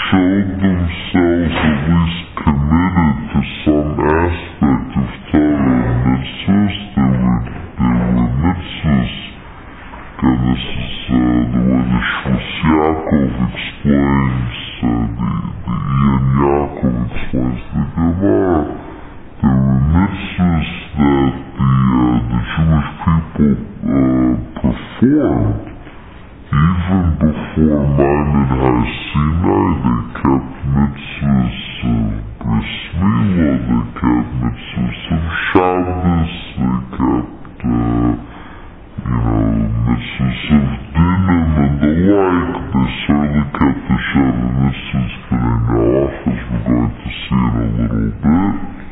showed themselves at least committed to some aspect of Torah and mitzvahs. There were mitzvahs, and this is the way the Shvus Yaakov explains, the Ian Yaakov explains the Gemara. There were mitzvahs that the Jewish people performed even before Maimon HaSinai. They kept mitzvahs of Bris Milah, they kept mitzvahs of Shabbos, they kept mitzvahs of Dinim and the like. They certainly kept the Sheva mitzvahs B'nai Noach, as we're going to see in a little bit.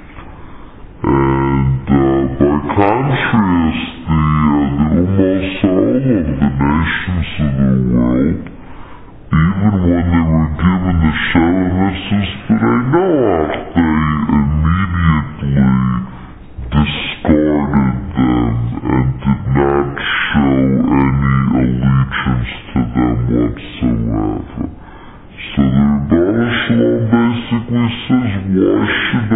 And by contrast, almost all of the nations of the world, even when they were given the Sheva mitzvahs B'nai Noach, they immediately discarded them and did not show any allegiance to them whatsoever. So the Rebbeinu Shalom basically says, why should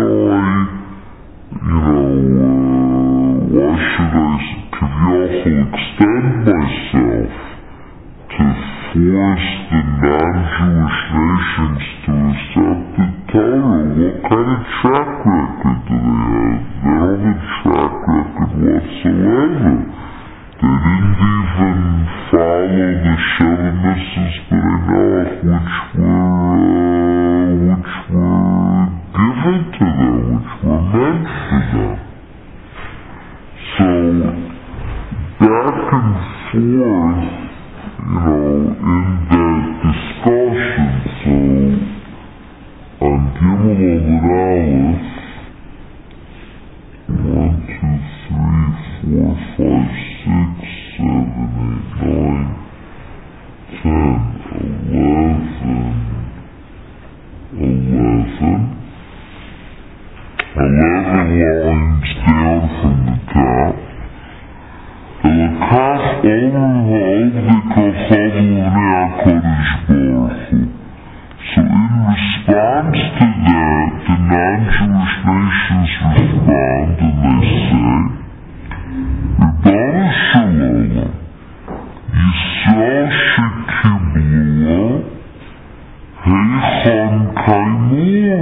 I Kaviyachol extend myself to force the non-Jewish nations to accept the Torah? What kind of track record do they have? They don't have a track record whatsoever. They didn't even follow the Sheva mitzvahs B'nai Noach, which were given to them, which were meant for them. So, back and forth, in that discussion. So, on Gimel Amud Aleph, 1, 2, 3, 4, 5, 6, 7, 8, 9, 10, 11 lines down from the top. ולקח אור מאוד בכוחו ובני הקודש ברוך הוא. So in response to that, the non-Jewish nations respond and they say, Rebbeinu Shalom, Yisrael shekibluah, heichon kaimua.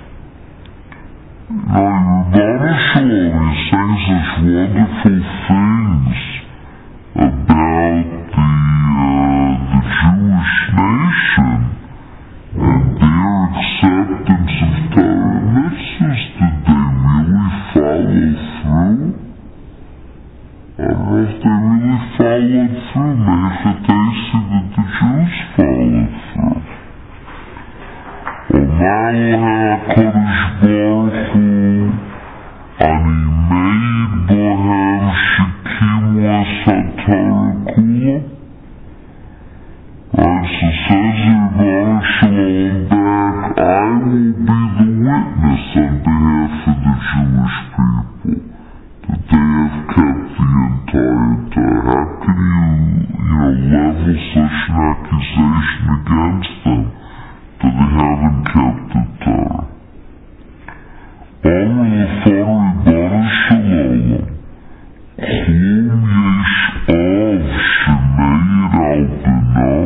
Now, Rebbeinu Shalom is saying such wonderful things about the Jewish nation and their acceptance of Torah mitzvahs. Did they really follow through? I don't know if they really followed through. Meichatesi that the Jews followed through. Omar HaKadosh Baruch Hu, Ani made Bohem Shekimu HaTorah Kula. Right, so says Rebbeinu Shalom back, I will be the witness on behalf of the Jewish people that they have kept the entire Torah. How can you level such an accusation against them that they haven't kept the Torah? Amr l'far Rebbeinu Shalom, Chum yesh av shemeir al beno,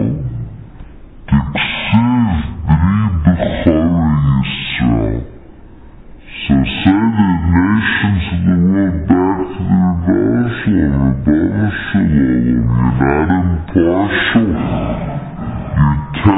Diksiv b'ri b'chara Yisrael. So say the nations of the world back to the Rebbeinu Shalom, you're not impartial. You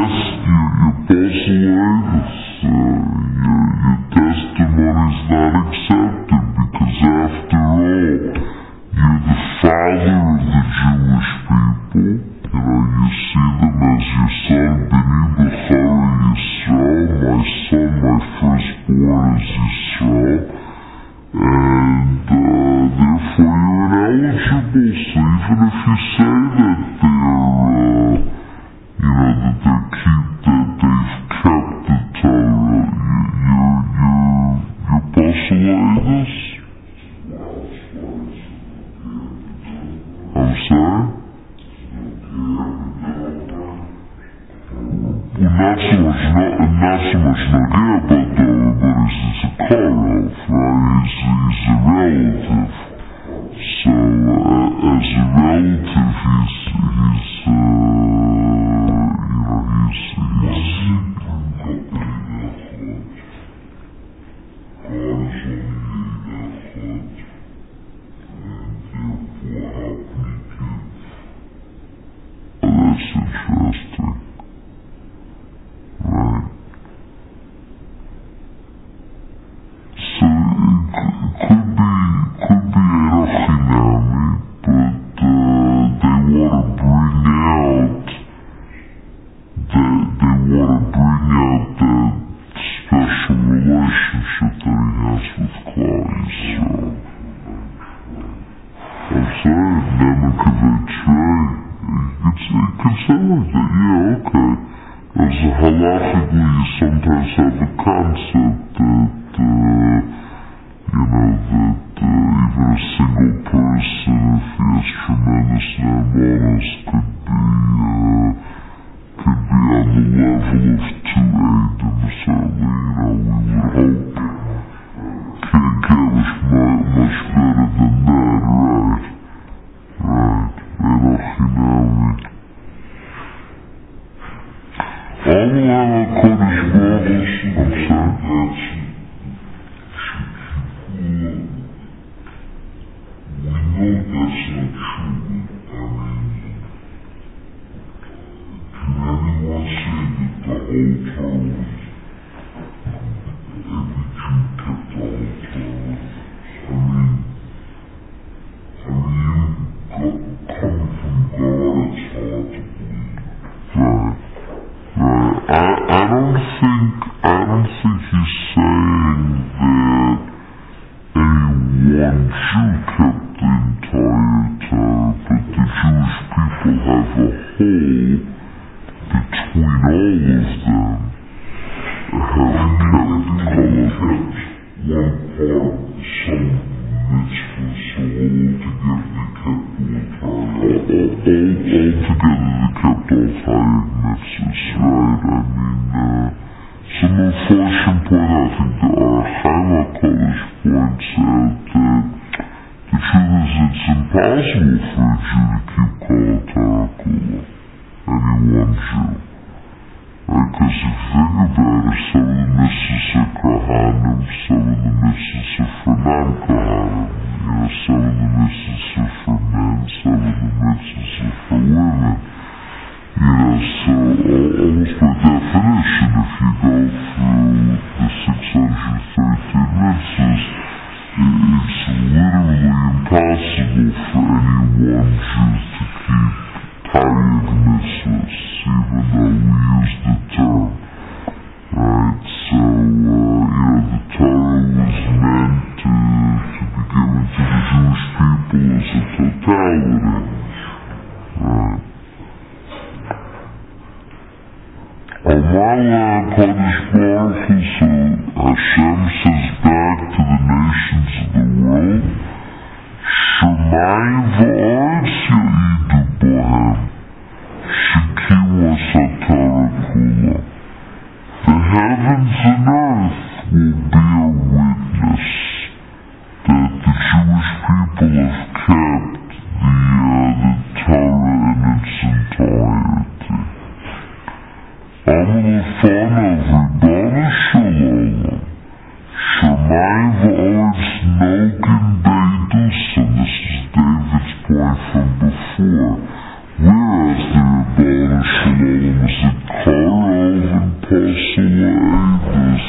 your testimony is not accepted because after all, you're the father of the Jewish people. You see them as your son, B'ni B'chara Yisrael, my son, my firstborn is Yisrael, and therefore you're ineligible. So even if you say that they've kept the not so much Nogea, but he's a Karov, right? He's a relative. So, as a relative, he's that's interesting. Right. So it could be Erochinami, but they want to bring out that special relationship that he has with Claudius. So I'm saying Nemankovich, right? You could say like that, yeah, okay. As halakhically, you sometimes have a concept that, even a single person, if he has tremendous nirvanas, could be on the level of 2-8, and certainly, we would hope can't get much better than that, right? Right. Erochinami. Allah Kodesh Baruch, I'm sorry. We know that's not true. Can anyone say that the whole Torah was every Jew kept the whole Torah? Coming from God, it's hard to believe. Right. I don't think he's saying that any one Jew kept the entire Torah, but the Jewish people have a whole between all of them have kept one part, some mitzvahs, so altogether they kept all Hayek mitzvahs, right? Some unfortunate point, I think our Chaim HaKodesh points out that the truth is it's impossible for a Jew to keep Kol Torah Kula, any one Jew. Right? Because if you think about it, some of the mitzvahs are Kohanim, some of the mitzvahs are for non-Kohanim, some of the mitzvahs are for men, some of the mitzvahs are for women. So almost by definition, if you go through the 613 mitzvahs, it's literally impossible for any one Jew to keep Taryag mitzvahs, even though we use the term. Right? So, the Torah was meant to be given to the Jewish people as a totality. Right? Allah Kodesh Baruch Hu, so Hashem says back to the nations of the world, Shemai v'aretz ya'idu bohem, shekiwa satorah kula. The heavens and earth will bear witness that the Jewish people have kept the Torah in its entirety. Amulfan of Rebana Shalom, Shemai v'aretz nogin beidus, and this is David's point from before, whereas the Rebana Shalom is a Karov and Pasala Eidus,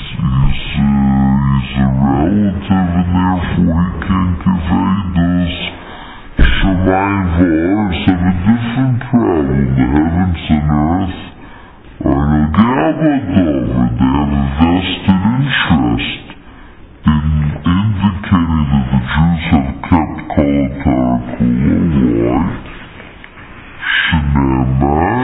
he's a relative and therefore he can't give Eidus. Shemai v'aretz have a different problem, the heavens and earth are in a Gabbadover. They have a vested interest in indicating that the Jews have kept Kol Torah Kula. Why? Shenema.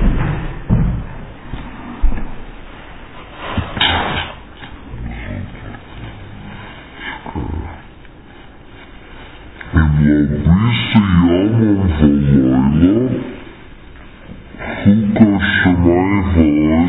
In Labisa Yomam V'Layla, Chuka Shemai v'aretz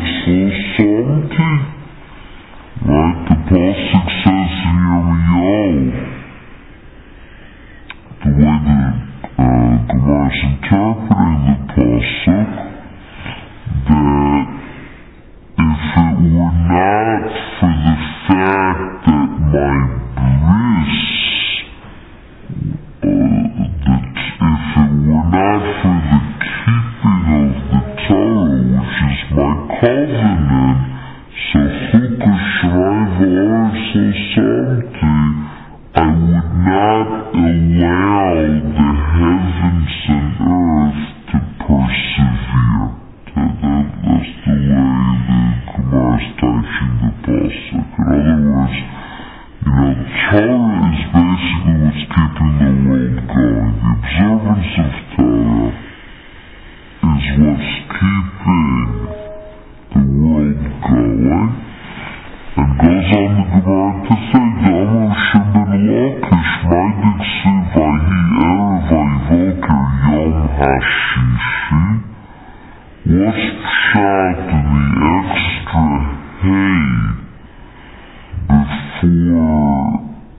Shrivaris Samti, I would not allow the heavens and earth to persevere. That's the way the Gemara is teaching the Pasuk. In other words, Torah is basically what's keeping the world going. The observance of Torah is what's keeping the world going. And goes on the Gemara to say, Damar Shimon Lakish, Maidik Sivahi Erev Vayvoker Yom Hashishi. What's pshat in the extra hay before,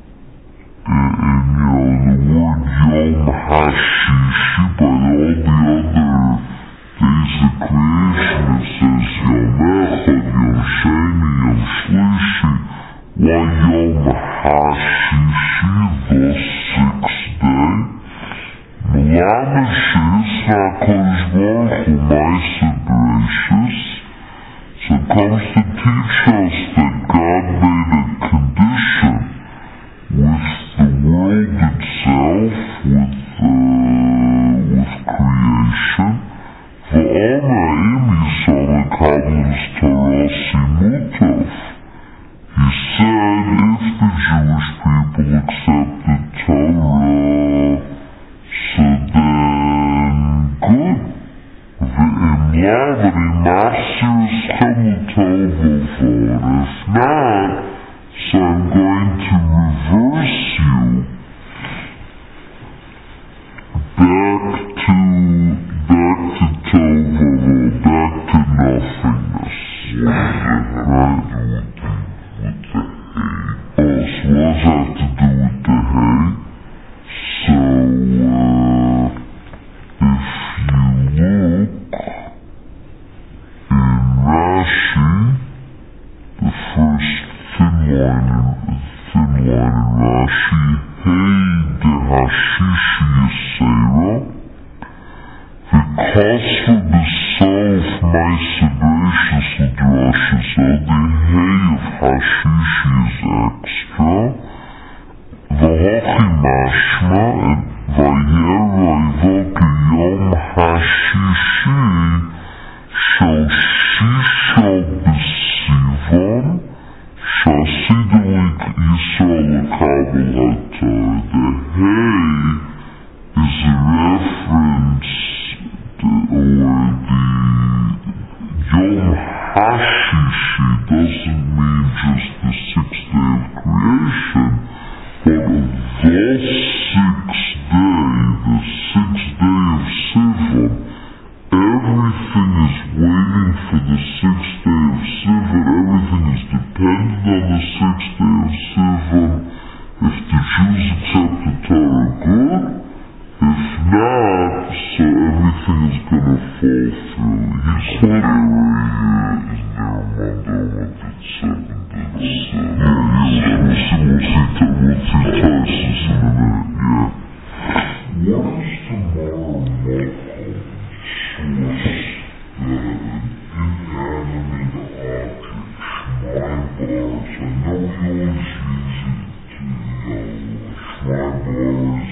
the word Yom Hashishi, by all the other days of creation, it says Yom Echad, Yom Sheni, Yom Shlishi. Why Yom Hashishi, the sixth day? Melamish is HaKadosh Baruch Hu Ma'aseh Bereishis. So it comes to teach us that God made a condition with the world itself, with creation. V'Amraim Yisrael HaKabbalas Torah Simutov. He said, if the Jewish people accept the Torah, so then good. V'im lav ani machzir eschem l'tov v'avod. If not, so I'm going to reverse you back to tov v'avod, back to nothingness. Right? With the hay. Oh, so what does that have to do with the hay? So, if you look in Rashi, the first thin line in Rashi, Hey de Hashishi Yisera, because for the self Ma'aseh Bereishis L'drasha, so the Hey of Hashishi is extra, V'hochi mashma, and Vayer Vayvoker Yom Hashishi shel Shisha b'Sivan Shasidelik Yisrael HaKabbalas HaTorah. The hay is a reference, or the Yom Hashishi doesn't mean just the sixth day of creation, but the sixth day, the sixth day of Sivan. Everything is waiting for the sixth day of Sivan. Everything is dependent on the sixth day of Sivan. If the Jews accept the Torah, good. If not, so everything is going to fall through. He quoted in their Mandama that 7 days. We'll see Tysus in a minute, yeah. What is tomorrow Malcolm source that an inanimate object, shrine bars, I know we always use it to, shrine bars,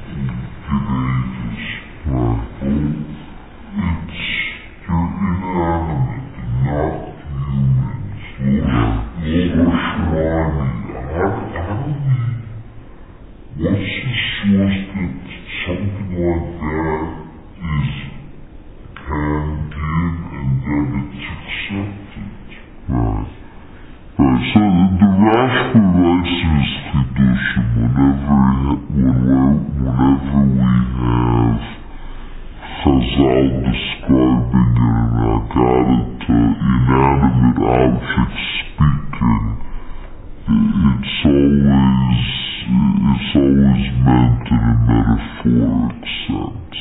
ages, right? It's, you're inanimate, not humans. Those are shrine. What's the source that something like that can give and that it's accepted? Right. Right, so the Rashba writes in his Chidushim, whenever we have Chazal describing in an Agadah inanimate object speaking, it's always meant in a metaphoric sense.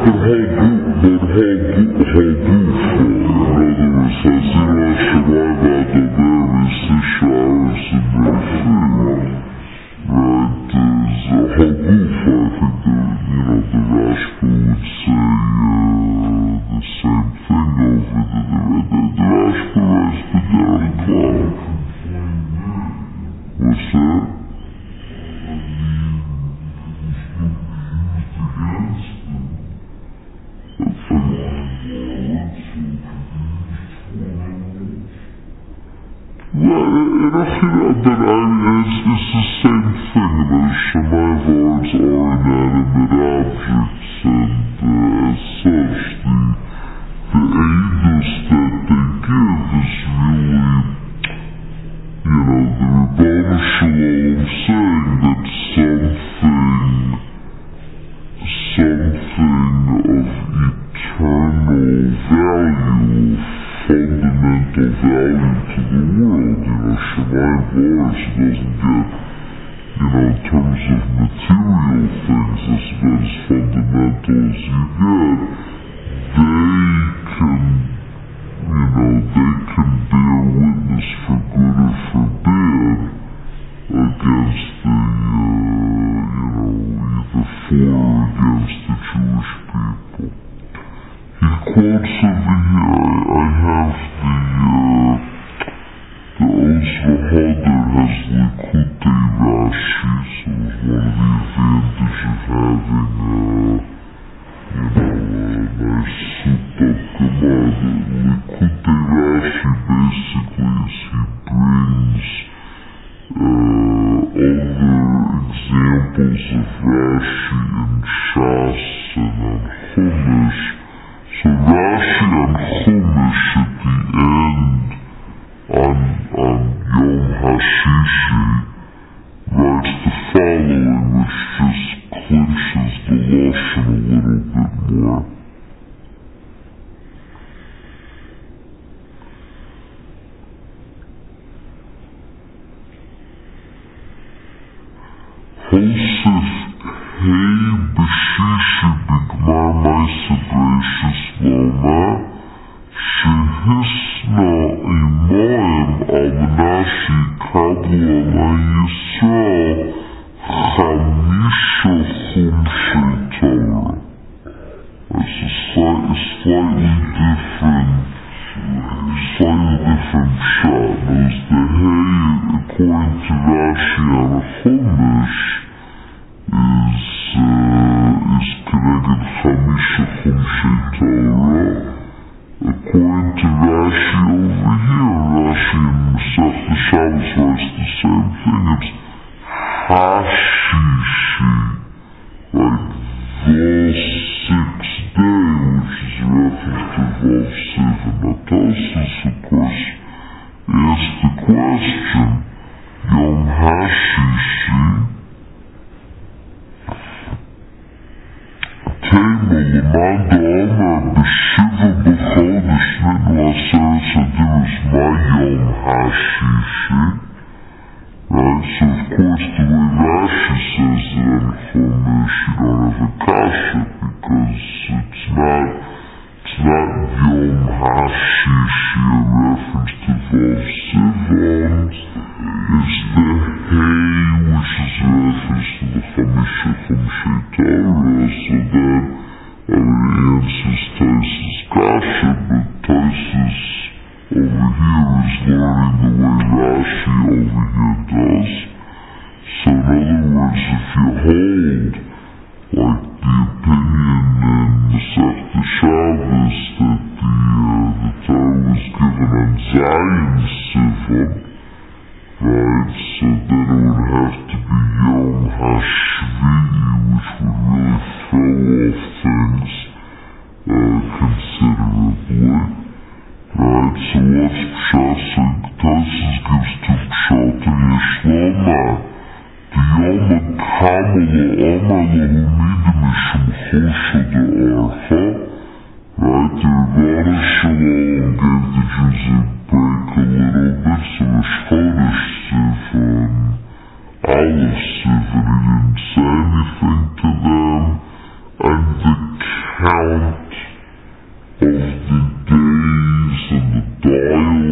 Olive Sivan, he didn't say anything to them, and the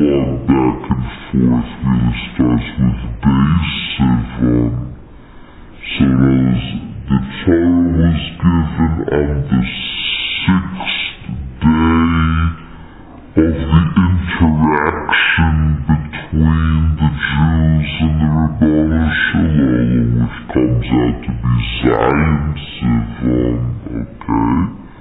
dialogue back and forth really starts with Beis. So the Torah was given on the 6th day of the interaction between the Jews and the Ribono Shel Olam, which comes out to be Zayin Sivan, okay?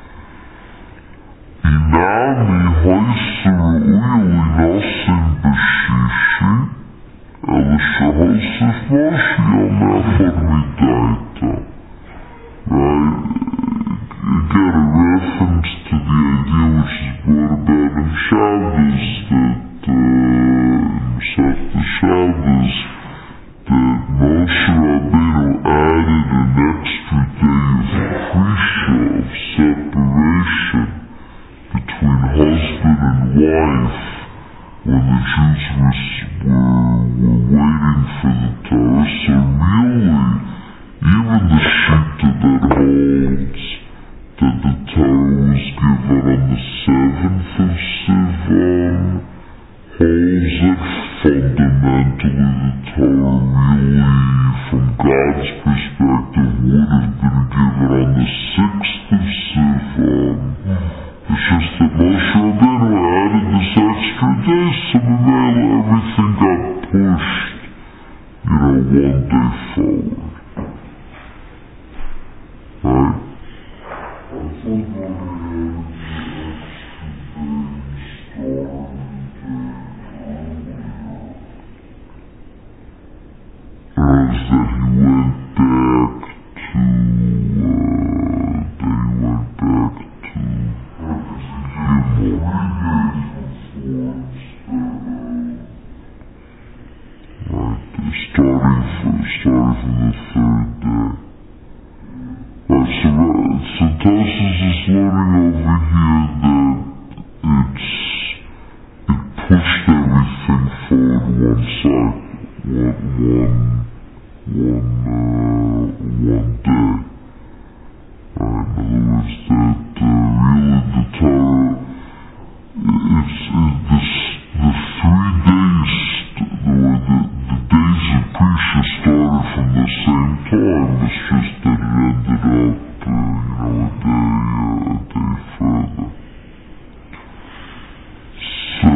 Inami hoysa ru'uya linasim b'shishi, ela shehosef Moshe yomachad midaita. Right? You get a reference to the idea which is brought about in Shabbos, that Masechta Shabbos, that Moshe Rabbeinu added an extra day of prisha, of separation between husband and wife when the Jews were waiting for the Torah. So really, even the Shita that holds that the Torah was given on the 7th of Sivan holds that fundamentally the Torah really, from God's perspective, would have been given on the 6th of Sivan. It's just that Moshe Rabbeinu added this extra day, so everything got pushed, one day forward. Right? I think we're going to have that he went back to starting from the 3rd day. Right, so Tosfos is learning over here that it pushed everything forward one side, one day. Right, in other words, that really the Torah, the 3 days, the days of Prisha started from the same time. It's just that it ended up, a day further. So,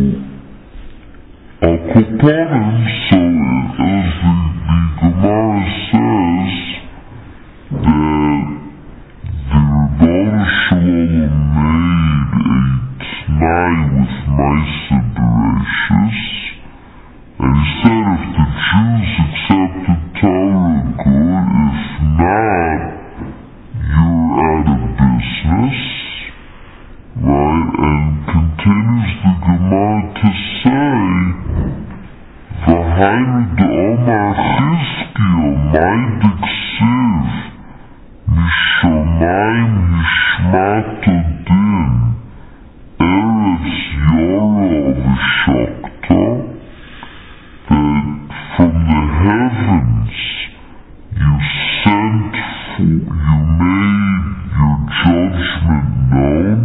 Al-Kopanim, so as the Gemara says, that the Ribono Shel Olam made a T'nai with Maaseh Bereishis, and he said if the Jews accepted Torah, good. If not, you're out of business. Right? And continues the Gemara to say, V'hainu de'omar Chizkiya mai diksiv mishamayim nishmata din eretz yora v'shakta, that from the heavens you made your judgment known.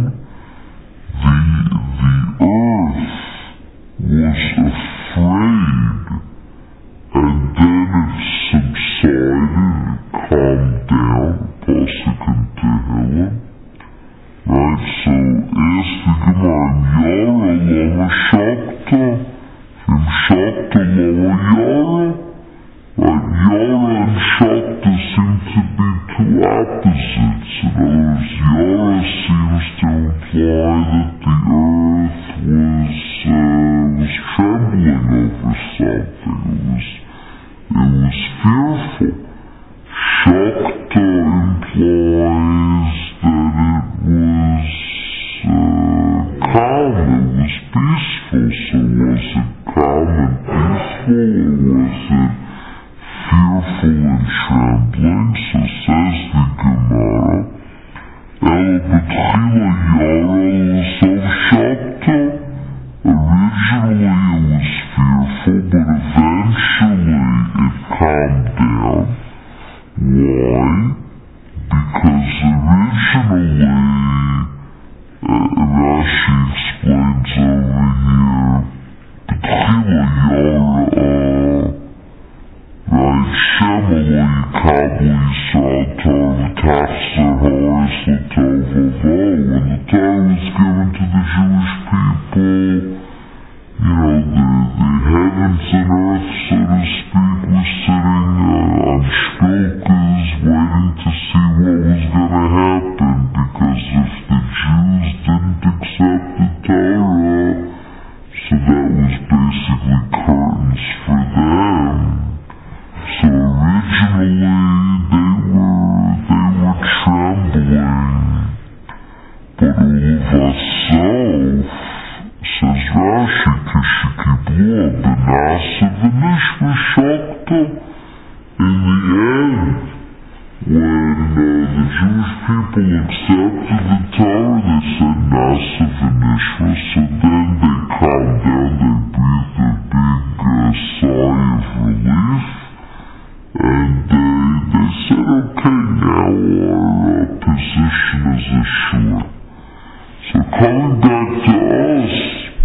The earth was afraid, and then it subsided, it calmed down, Pasuk in Tehillim. Right, so ask the Gemara, Yara lama shakta, Im shakta lama yara. Right, Yara and shakta seem to be two opposites. In other words, Yara seems to imply that the earth was trembling over something. It was fearful. Shakta implies that it was calm, it was peaceful. So was it calm and peaceful, or was it fearful and trembling? So says the Gemara, Ela b'tchila yara l'sof shakta. Originally it was fearful, but eventually it calmed down. Why? Because originally, Rashi explains over here, the Nasa Vinish Vishakta. In the end, when the Jewish people accepted the Torah, they said Nasa Vinishra, so then they calmed down, they breathed a big sigh of relief, and they said, okay, now our position is assured. So coming back to us,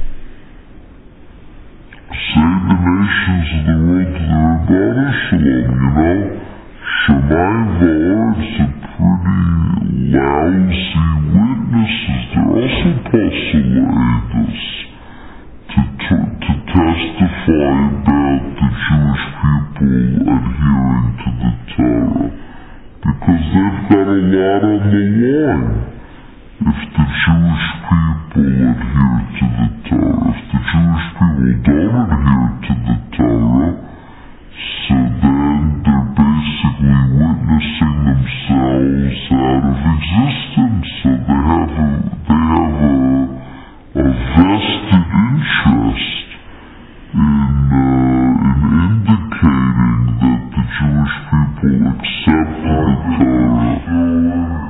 save the nations of the world to the Rebbeinu Shalom, Shammai V'aretz are pretty lousy witnesses. They're also Pasul to testify about the Jewish people adhering to the Torah, because they've got a lot on the line. If the Jewish people adhere to the Torah, if the Jewish people don't adhere to the Torah, so then they're basically witnessing themselves out of existence. So they have a vested interest in indicating that the Jewish people accept the Torah.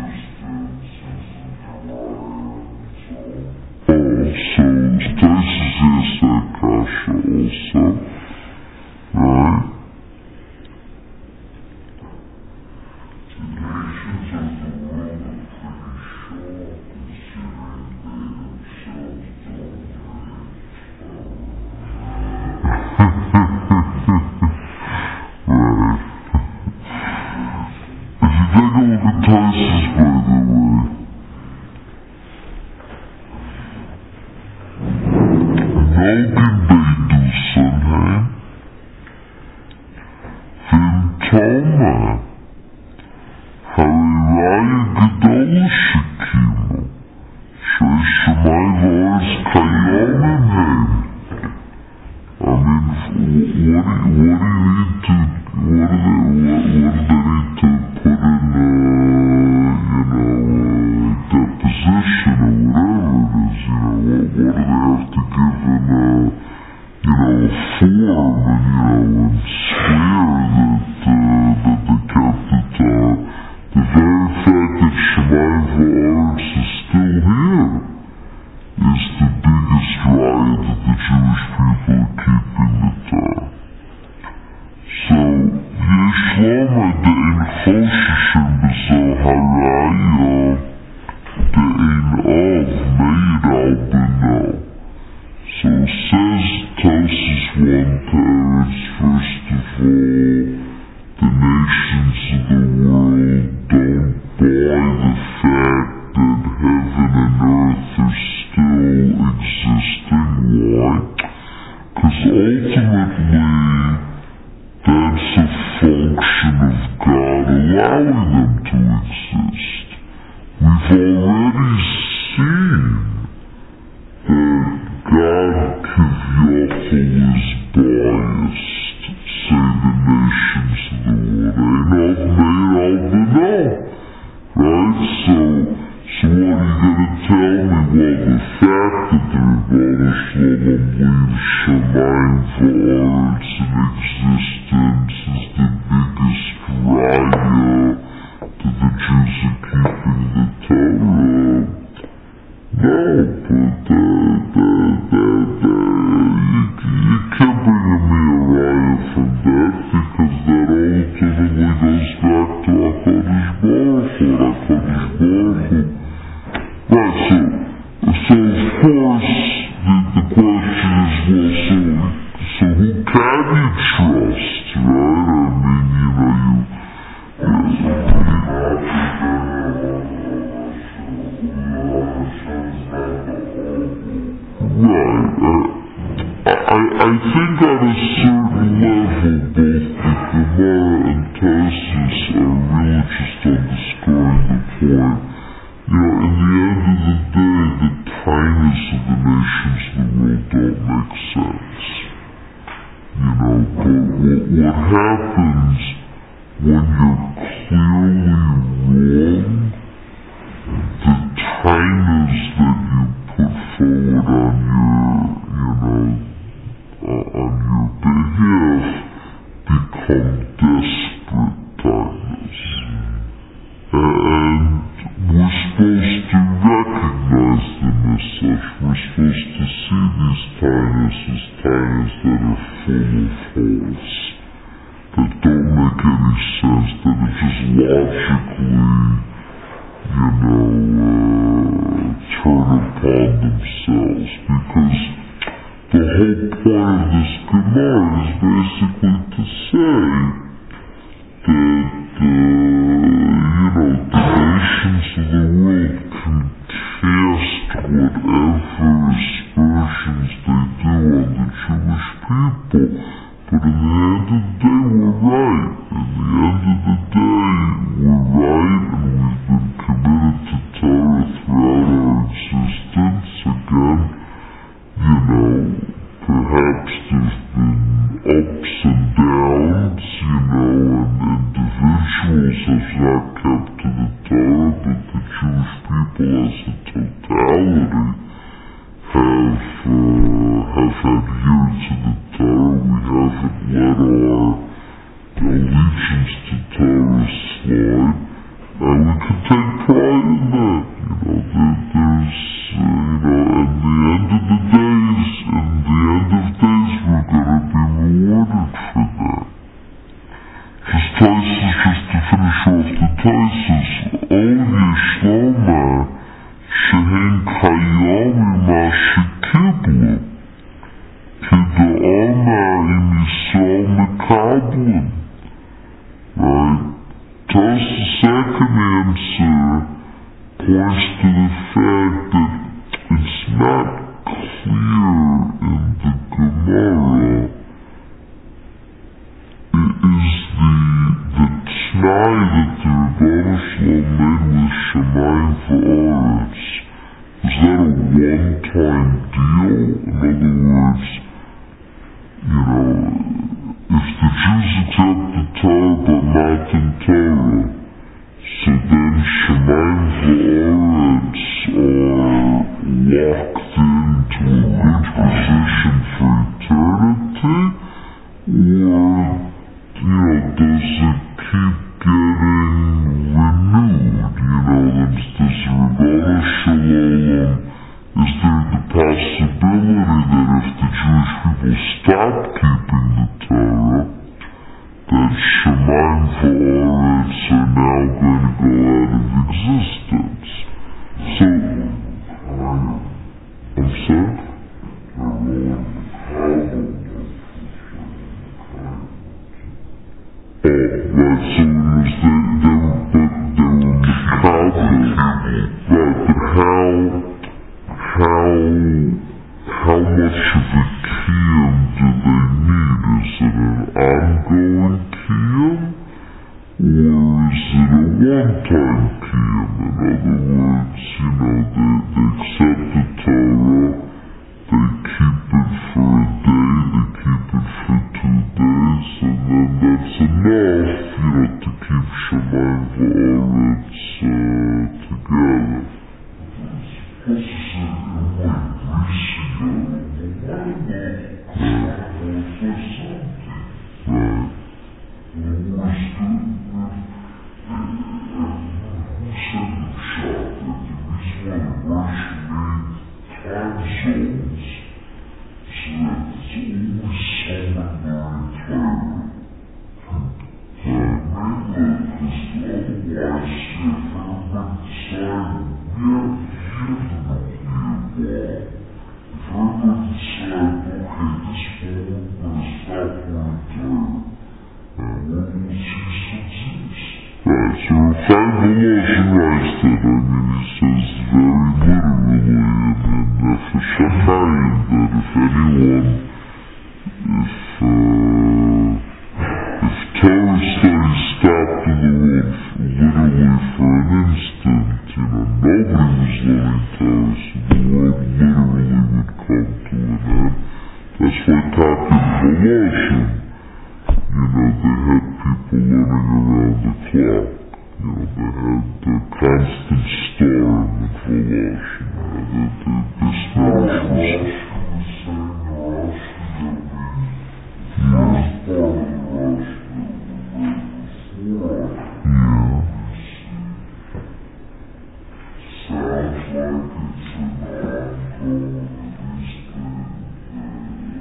So Tosis asked that kasha also, right? The nations of the world are pretty sure, considering they themselves don't right. If you take a look at Tosis, by the way, Nogin Beidu Sunheim, Vimtoma, Hariraya Gedola Shikimu, Shammai V'aretz Kayaminheim. I mean, what do they need to put in deposition or whatever it is, what do they have to give in a form and swear that they kept the Torah? The very fact that Shammai V'aretz is still here is the biggest riot that the Jewish people are keeping the Torah. So, Yeshlama de'in choshishim b'zoharaya de'in of made al b'no. So says Tosis 1 parents, first of all, the nations of the world don't buy the fact that heaven and earth are still existing. Why? Because ultimately, that's a function of God allowing them to exist. We've already seen that God Kivyachol is biased, say the nations of the world ain't of made al b'no. Right? So what are you going to tell me? Well, the fact that the Rebbeinu Shalom leaves Shammai V'aretz in existence is the biggest raya that the Jews are keeping the Torah. No, but you can't bring me a raya from that, because that ultimately goes back to HaKadosh Baruch Hu. Right, so of course, the question is, well, so who can you trust, right? I mean, I think at a certain level, both the Gemara and Tosis are really just underscoring the point. In the end of the day, the kindness of the nations of the world don't make sense. But what happens when you're clearly wrong, the kindness that you put forward on your, versus times that are full of holes that don't make any sense, that are just logically, turn upon themselves. Because the whole point of this Gemara is basically to say that, the nations of the world can cast whatever aspersions they do on the Jewish people, but in the end of the day, we're right. In the end of the day, we're right, and we've been committed to Torah throughout our existence. Again, perhaps there's been ups and downs, and individuals have not kept to the Torah, but the Jewish people as a totality have adhered to the Torah. We haven't let our allegiance to Torah slide, and we can take pride in that. There's, in the end of days, we're going to be rewarded for that. Just to finish off the Taisus, Yishloma, Shehen Kayom Ima Shekiblu, Kida'ama Im Yisrael Mekablim. Right? Thus the second answer points to the fact that it's not clear in the Gemara is the t'nai that the Rebbeinu Shalom made with Shamayim V'aretz. Is that a one-time deal? In other words, if the Jews accept the Torah but not in Torah, so then Shamayim V'aretz are locked into a good position for eternity, or does it keep getting renewed? Does the Rebbeinu Shalom, is there the possibility that if the Jewish people stop keeping the Torah, that Shamayim V'aretz are now going to go out of existence? So, I'm sorry? Right, so it was they were macabre, right, but how much of a kiyum do they need? Is it an ongoing kiyum, or is it a one-time kiyum? In other words, they accept the Torah, they keep it for a day, they keep it for 2 days, and then that's enough, to keep Shamayim V'aretz together. This is a way greasy, right. Who said in the shop that the reason why the Russian made time zones so that it's always summer during Torah. Because otherwise, if everybody decided we have to hear the nuclear bomb, if everybody decided, okay, this moment we're going to stop during Torah, and we'll cease exist. Right, so Chaim Volozhin writes that, he says very literally in Nefesh HaChaim that if Torah study stopped in the world literally for an instant, nobody was learning Torah, so the world literally would come to an end. That's why Takim Volozhin, they had people running around the clock. They had the constant storm in Volozhin. This marriage was sounds like it's an ongoing,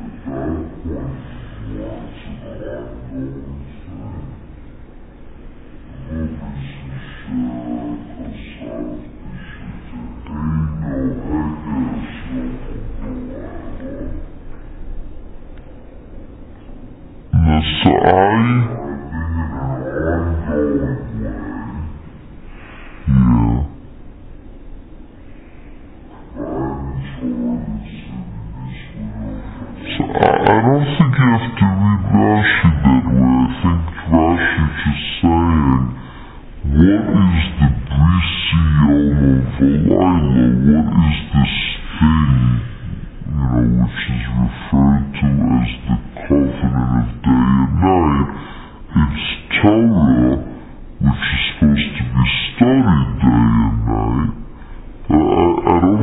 I don't think you have to read Rashi that way. I think Rashi is just saying, what is the Brisi Yom V'Layla? What is this thing, which is referred to as the covenant of day and night? It's Torah, which is supposed to be studied day and night. I don't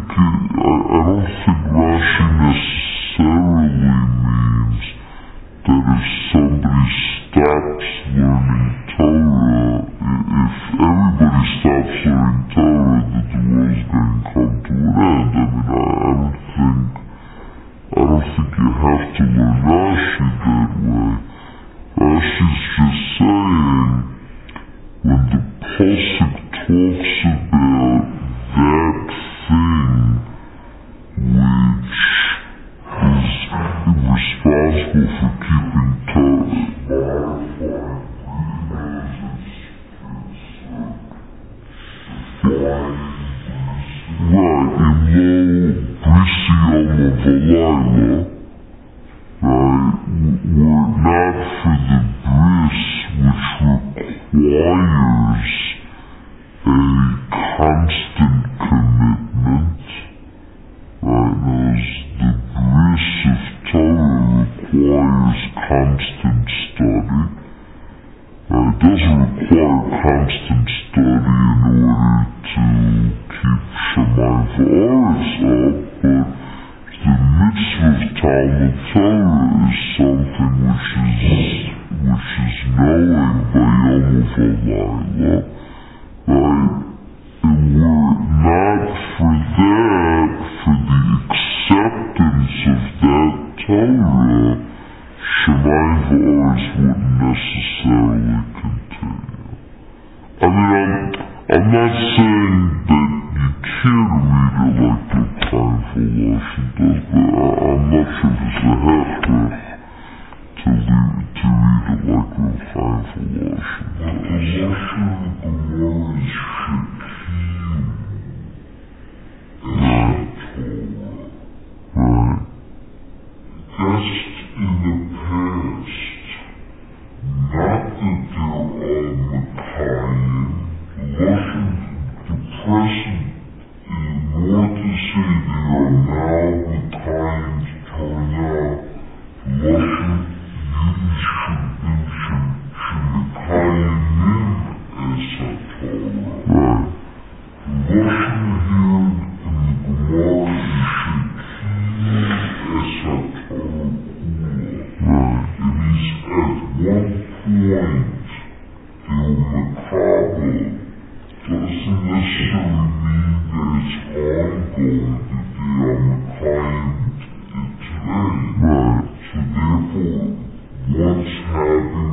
think Rashi necessarily means that if somebody stops learning Torah, if everybody stops learning Torah, that the world is going to come to an end. I don't think you have to learn Rashi that way. Rashi's just saying, when the Pasuk talks about that thing which is responsible for keeping Torah, right, in Lo Brisi Yom V'Layla, right, were not for the bris which requires a constant commitment, right, as the bris of Torah requires constant study. It doesn't require constant study in order to keep Shemayim V'Aretz up, but the mitzvah of Talmud Torah is something which is knowing by Yom V'Layla, right? And were it not for that, for the acceptance of that Torah, Shemayim V'Aretz wouldn't necessarily continue. I'm not saying that you can't read it like the Chaim Voloshin does, but I'm not sure if it's a hechrech to read it like the Chaim Voloshin does. The Lashon of the Gemara is Shekim and Torah. Right. That's in the past. Not that there are Makayim. The Lashon, the present, is more to say there are now Makayim to turn out. The Lashon Shemakayimim as HaTorah. Right. The Lashon here in the Gemara is Shekim as HaTorah. Right. It means at one point the Makabah doesn't necessarily mean that it's ongoing, that they are Makayim today. Right. So therefore, once having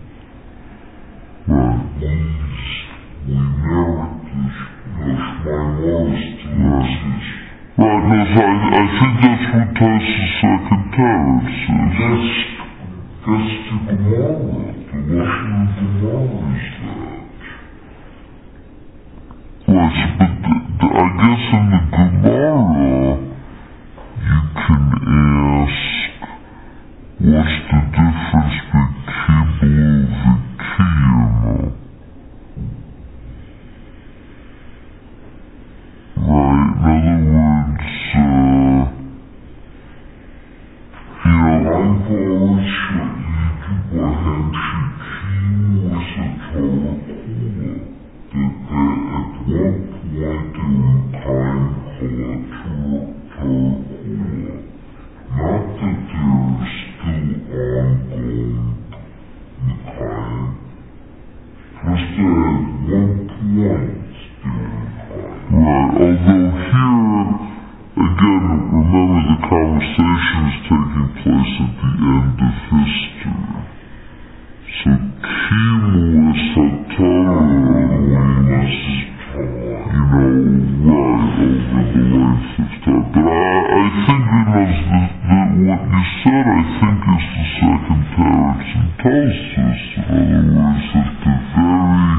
we merit this Shemaim to exist. Right, no, so I think that's what Taisus second Torah says. That's the Gemara. The Lashon of the Gemara is that. Right, but I guess in the Gemara, you can ask, what's the difference between Kiblu and Kiyama? Right, in other words, I've always said Bahem Shekim was a Torah Kula, that at one point they were Makayim Kula Torah Kula. Not that they're still ongoing Makayim, just that at one point they were Makayim. Right, although here, again, remember the conversation is taking place at the end of history. that what you said, I think, is the second teretz in Tosfos. In other words, that the very,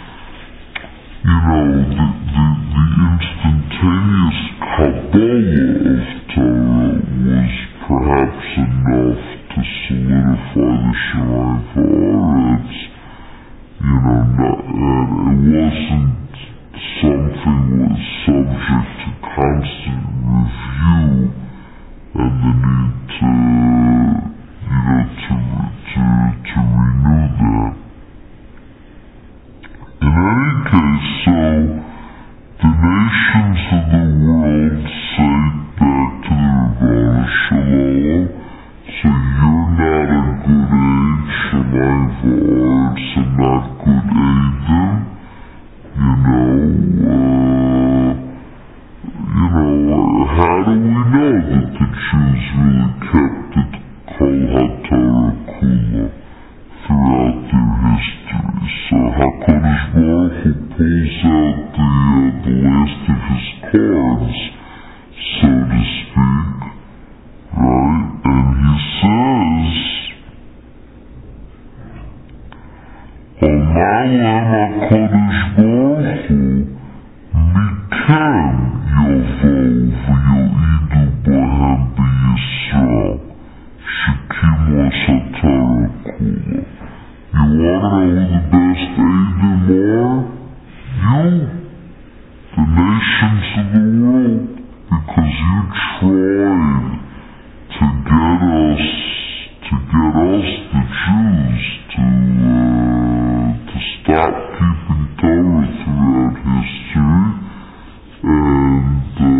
the instantaneous Kabbalah of Torah was perhaps enough to solidify the Shemayim Va'aretz. And it wasn't something that was subject to constant review and the need to renew that. In any case, so the nations of the world say back to the Rebbeinu Shalom, so you're not a good aid, Shemayim Va'aretz, and not good aidim. How do we know that the Jews really kept it Kol HaTorah Kula throughout their history? So HaKadosh Baruch Hu pulls out the last of his cards, so to speak, right? And he says, Amalem HaKadosh Baruch Hu Mikem Yovo V'yo'idu Bahem B'Yisrael Shekimu HaTorah Kula. You want to know who the best Eidim are? You, the nations of the world, because you tried to get us, the Jews, to stop keeping Torah throughout history, and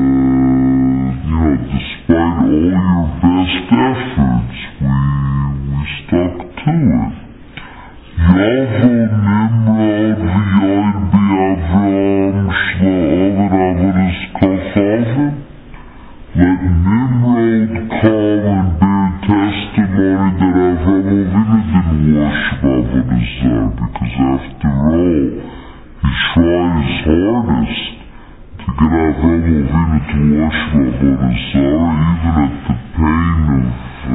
despite all your best efforts, we stuck to it. Yavo Nimrod v'yoid b'Avram shla ovid avodas kochaven. Let Nimrod come and bear testimony that Avram Avinu didn't worship avodah zarah, because after all, he tried his hardest to get Avram Avinu to worship avodah zarah, even at the pain of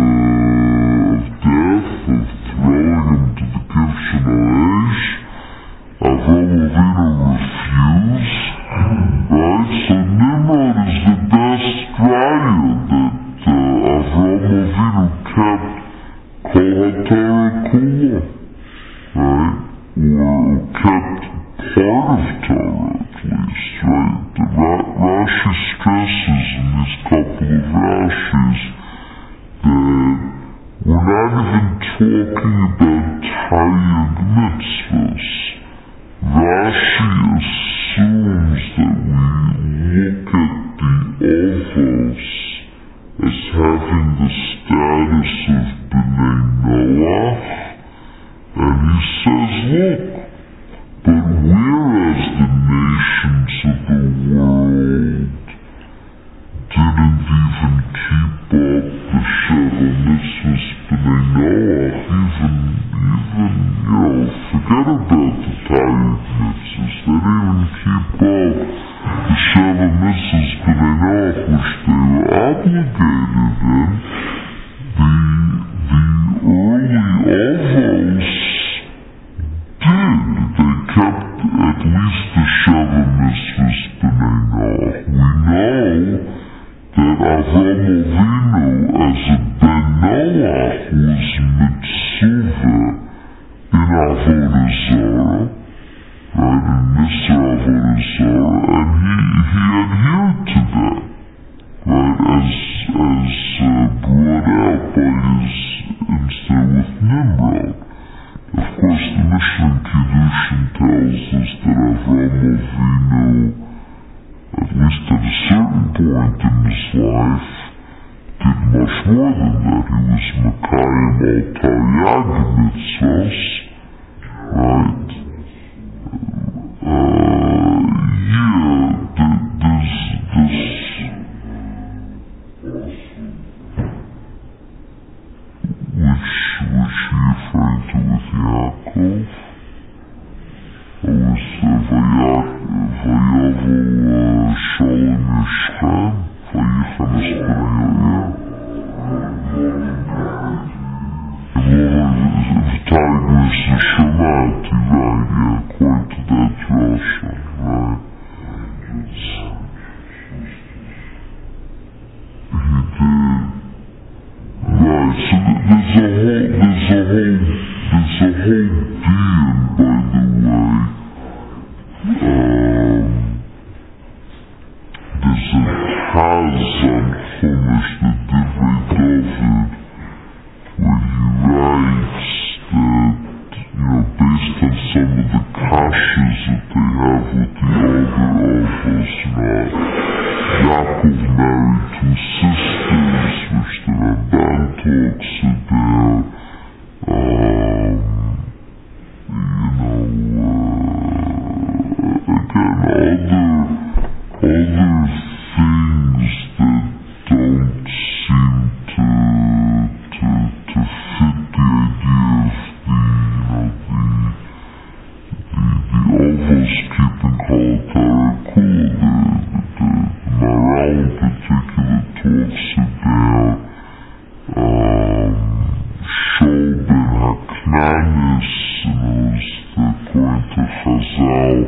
death, of throwing him to the Kivshan HaEsh. Avram Avinu refused, right? So Nimrod is the best raya that Avram Avinu kept Kol HaTorah Kula, right? Or kept part of Torah at least, right? The Rashi stresses in these couple of Rashis that we're not even talking about Taryag mitzvahs. Rashi assumes that we look at the Avos as having the status of B'nai Noach, and he says, look, but whereas the nations of the world didn't even keep up the Sheva mitzvahs B'nai Noach, even forget about the Taryag mitzvahs, they didn't even keep up the Sheva mitzvahs B'nai Noach, which they were obligated in. The early Avos did. They kept at least the Sheva mitzvahs B'nai Noach. We know that Avram Avinu, as a Ben Noach, was mitzvah in Avodah Zarah, right, in Misra Avodah Zarah, and he adhered to that, right, as brought out by his instead with Nimrod. Of course, the Mishnah in Kiddushin tells us that Avram Avinu, at least at a certain point in his life, did much more than that. He was Mekayim al Taryag mitzvahs, right? There's this which you're referring to with Yaakov, or with Vayavel Shalom Yishchem, Vayichan Espanayah. Tigris and Shamati, right, yeah, according to that drasha, right. He did. Right, so there's a whole being, by the way. There's a Taz on Chumash, the Divrei David, where he writes that, based on some of the kashas that they have with the other Avos, Yaakov married two sisters, which the Ramban talks about, again, other things that don't seem to fit the idea of the Avos keeping Chalat HaRekula. The Maharal in particular talks about Shol ben Haknanis, according to Chazal,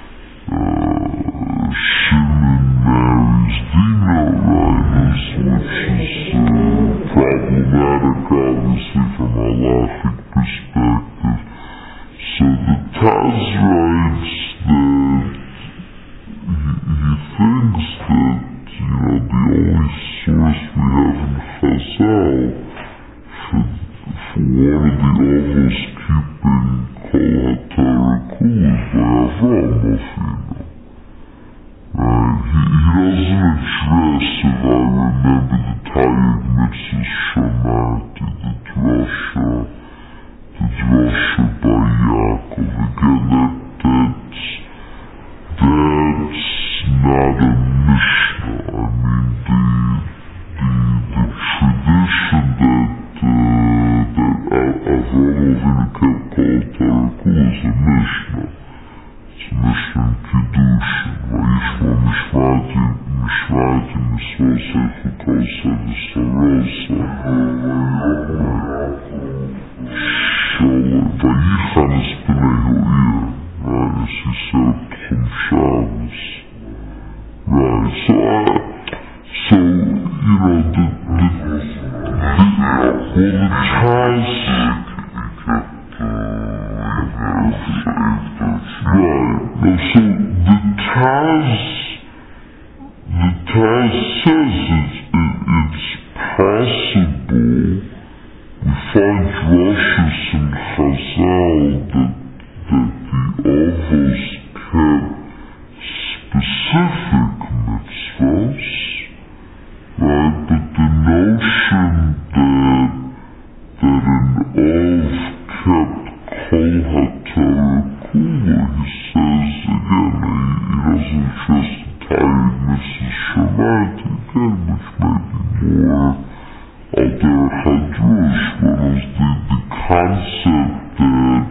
Shimon marries Dinah, right, which is problematic, obviously, from a halachic perspective. So the Taz writes that he thinks that, the only source we have in Chazal for one of the Avos keeping Kol HaTarakul is by Avraham Avinu. Right? He doesn't address, if I remember, the Tayyid Mitzvah Shamati, the drasha by Yaakov. Again, that's not a Mishnah. I mean, the tradition that Avraham Avinu kept Kol HaTarakul is a Mishnah. It's a Mishnah in Kiddushin. Vayishma Mishratim Yisrael Seichu Kosa V'Sarosa Vayichan es B'nei Ho'ir, right, as he said, Tchum Shabbos. Right, so the Taz, the Taz says it's possible. We find drashas in Chazal that the Avos kept specific mitzvahs, right? But the notion that an Av kept Kol HaTarakula, he says, again, he doesn't address the Tayyid Mitzvah Shamati, again, which may be more al derech hadrush, whereas the concept that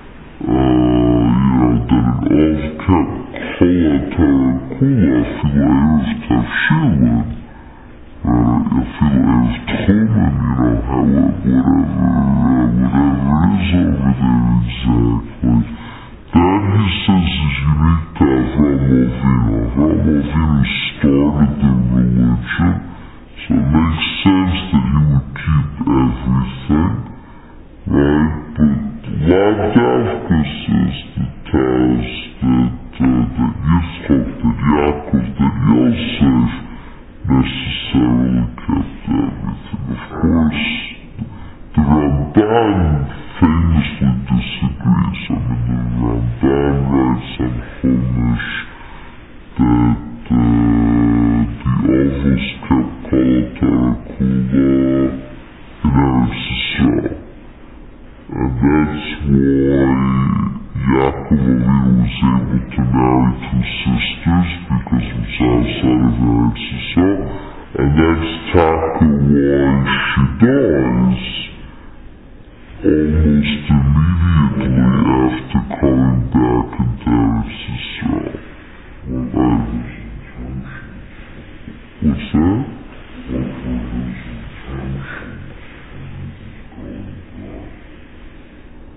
an Av kept Kol HaTarakula, afilu erev Tavshilin, afilu erev Tchumen, whatever it is over there exactly. That, he says, is unique to Avraham Avinu. Avraham Avinu started the religion, so it makes sense that he would keep everything, right? But Lavdavka says the Taz that Yitzchak, that Yaakov, that Yosef necessarily kept everything. Of course, the Ramban famously disagrees. I mean, the Ramban writes on Chumash that the Avos kept Kol HaTarakula in Eretz Yisrael. And that's why Yaakov Avinu was able to marry two sisters, because it was outside of Eretz Yisrael. And that's why she dies almost immediately after coming back into Eretz Yisrael. Right? What's that? What were his intentions?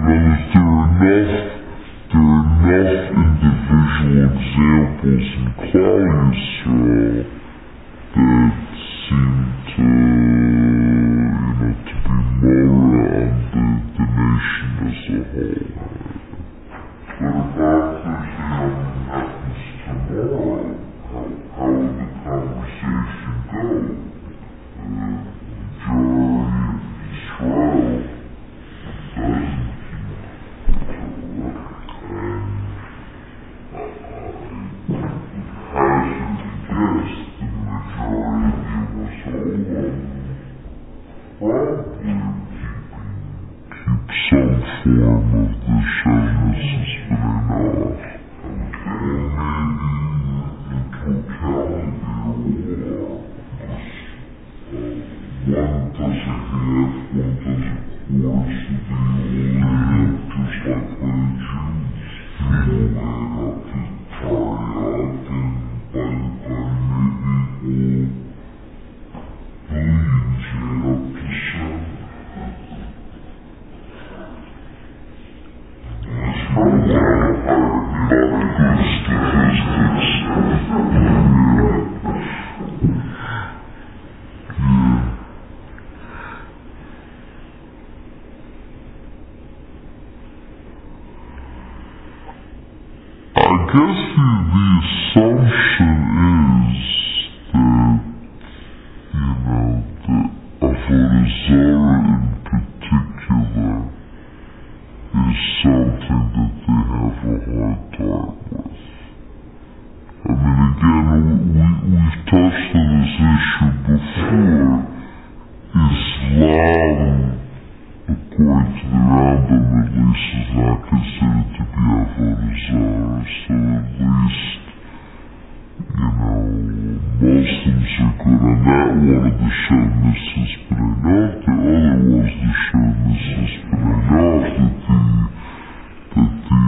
individual examples in Claudius that seem to be more around the nation as a whole. But if that happens tomorrow, how would the conversation go? Majority of some form of the Genesis B'nai in totality or one doesn't course of the old just like when the Jews had up to Tariq and by maybe billions had up to 7. I guess the assumption is that, that Avodah Zarah in particular is something that they have a hard time with. I mean, again, we've touched on this issue before. Islam, according to the Rambam at least, is not considered to be Avodah Zarah, so at least, Muslims are good on that one of the Shemises, but I know the other ones, the Shemises, but I know that the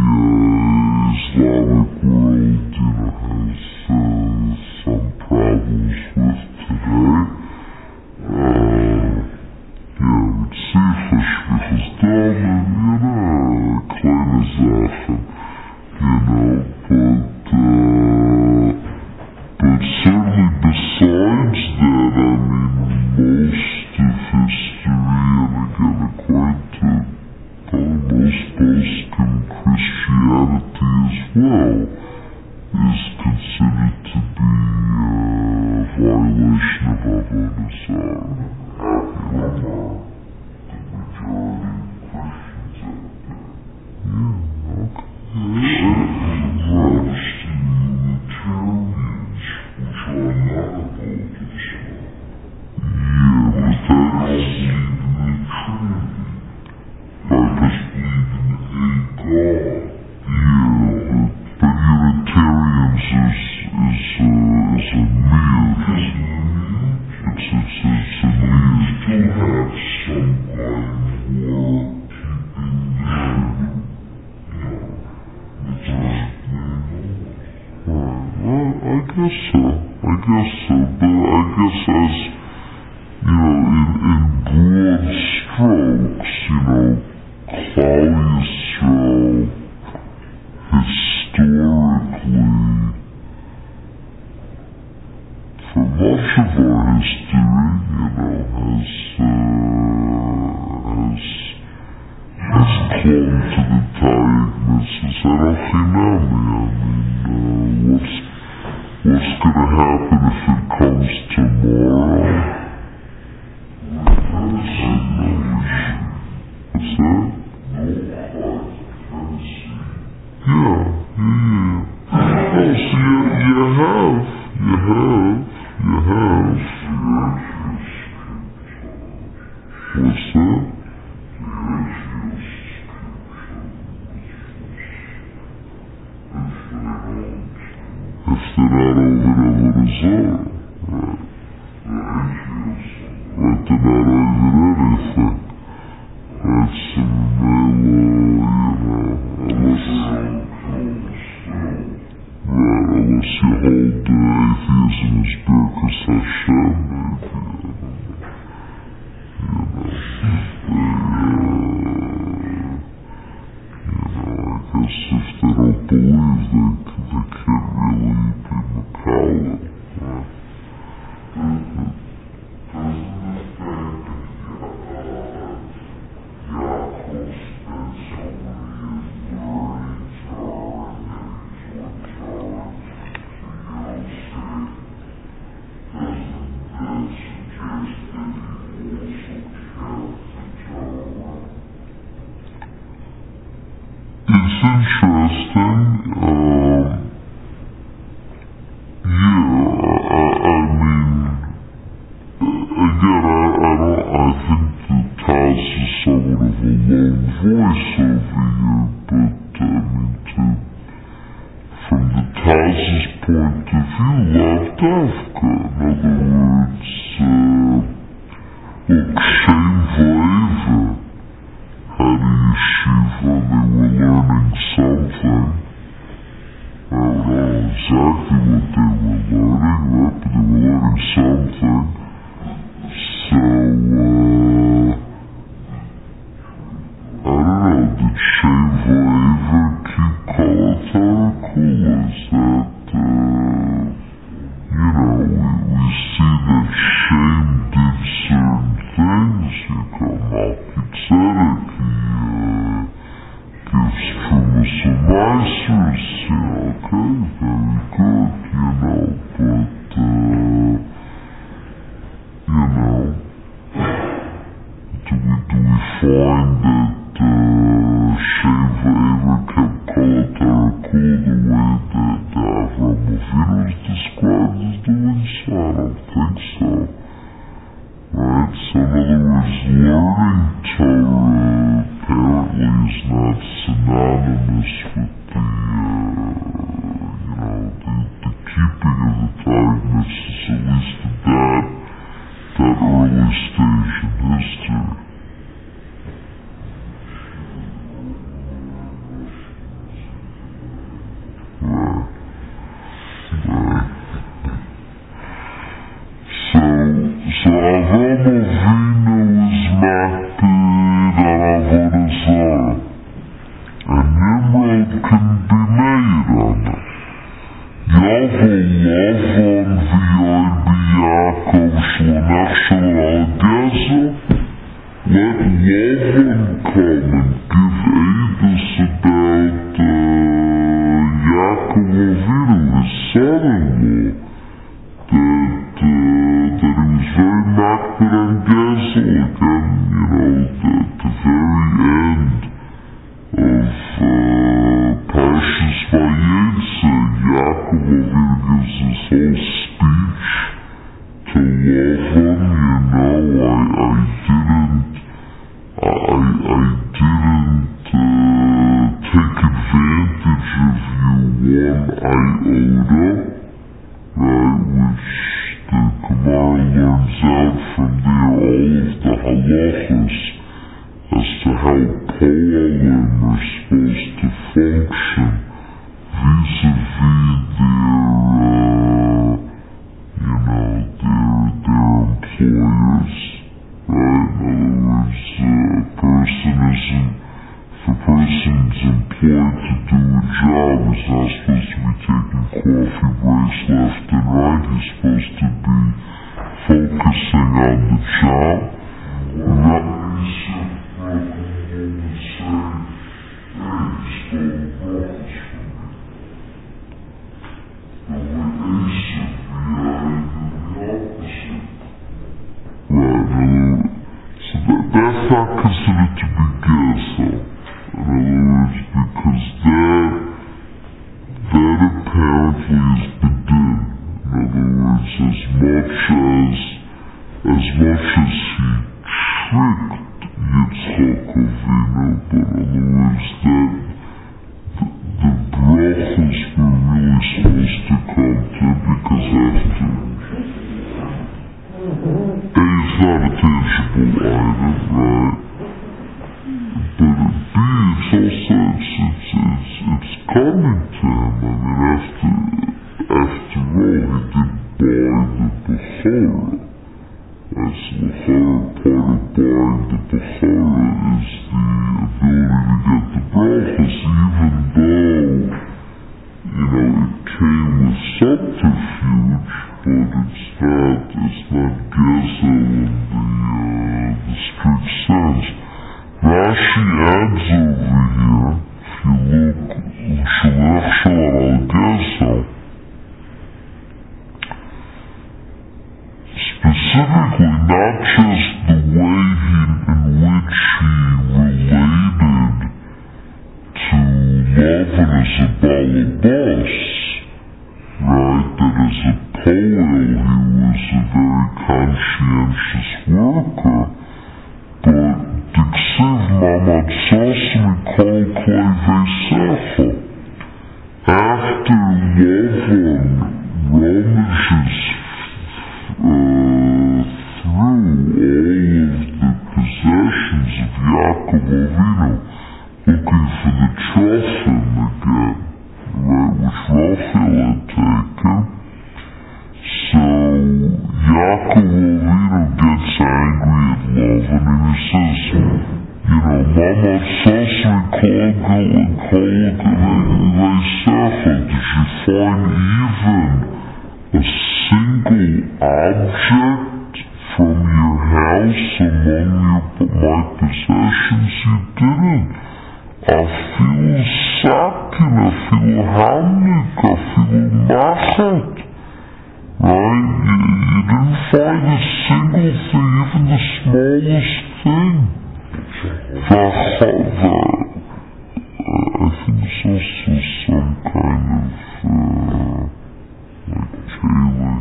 Islamic world, has some problems with today. With Sifish, because Damen, kleine Sachen, but certainly besides that, I mean, most of history, and again, according to probably most Muslim Christianity as well, is considered to be a violation of Avodah Zarah. The majority of Christians out there. Yeah, okay. Unitarians, which are not Avodah Zarah. Yeah, but that don't believe in the Trinity. They just believe in a God. Yeah, but Unitarians is a myth. It's a myth. Still have some kind of work keeping their, Right. Well, I guess so. But I guess as, in broad strokes, Claudius historically, for much of our history, has clung to the Tariq mitzvahs. What's going to happen if it comes tomorrow? What's that? Yeah. Oh, so you have. What's that? If they're not over Avodah Zarah, right? Right, they're not over anything. Right, so unless you hold atheism as Birkas Hashem, maybe, if they don't believe, they can't really be Macaulay. It's interesting. I think that Taz is somewhat of a lone voice over here, but from the Taz's point of view, left Africa. In other words, look, Shane Vaeva had a yeshiva, they were learning something. I don't know exactly what they were learning, right? But they were learning something. So, I don't know, did Shane Vaeva keep Kalatarikul? Is that, we see that Shane did certain things. You got Malki Tzedek, he gives Trumas Umaisers, okay, very good, do we find that Shane Vaeva kept Kalatarikul the way that Avraham Avinu is described as doing so? I don't think so. Right? So in other words, learning Torah apparently is not synonymous with the keeping of the Torah mitzvahs, at least at that early stage in history. Right. So Avraham Avinu is makpid on Avodah Zarah, and Nimrod can be made on it. Yavo Lavan v'yoy b'Yaakov sh'lonachshel al Gezer. Let Lavan come and give Edus about Yaakov Avinu, his son-in-law, that he was very makpid on Gezer. Again, at the very end of Parshas Vayetze, Yaakov Avinu gives this whole speech to Lavan. I didn't take advantage of you one iota, right, which the Gemara learns out from there all of the halachas as to how po'alim are supposed to function vis-a-vis their employers, right? In other words, if a person's employed to do a job, he's not supposed to be taking coffee breaks left and right. He's supposed to be focusing on the job. That's not considered to be gezel. In other words, because that apparently is bedin. In other words, as much as he tricked Yitzchak Avinu, but in other words, that the brachos were really supposed to come to him, because after A is not a tangible item, right? But B, it's also, it's coming to him. I mean, after all, he did buy the Bechorah. Right, so the part of buying the Bechorah is the ability to get the brachos, even though it came with subterfuge, but it's not Gezel in the strict sense. Rashi adds over here, if you look, Shulach Shor al-Gezel, specifically not just the way in which he related to Lavan as a balabas, right, that as a poel he was a very conscientious worker, but Diksiv Mamad Sasmi Kol Klei Veisecha, after Lavan rummages through all of the possessions of Yaakov Avinu, looking for the Trophim again, right, which Rachel had taken. So Yaakov Avinu gets angry at Lavan and he says, Mamad Sasmi Kol Klei Veisecha, did you find even a single object from your house among my possessions? You didn't. Afilu sakin, afilu hamnik, afilu machat. Right? You didn't find a single thing, even the smallest thing. I think it's also some kind of Kaylee.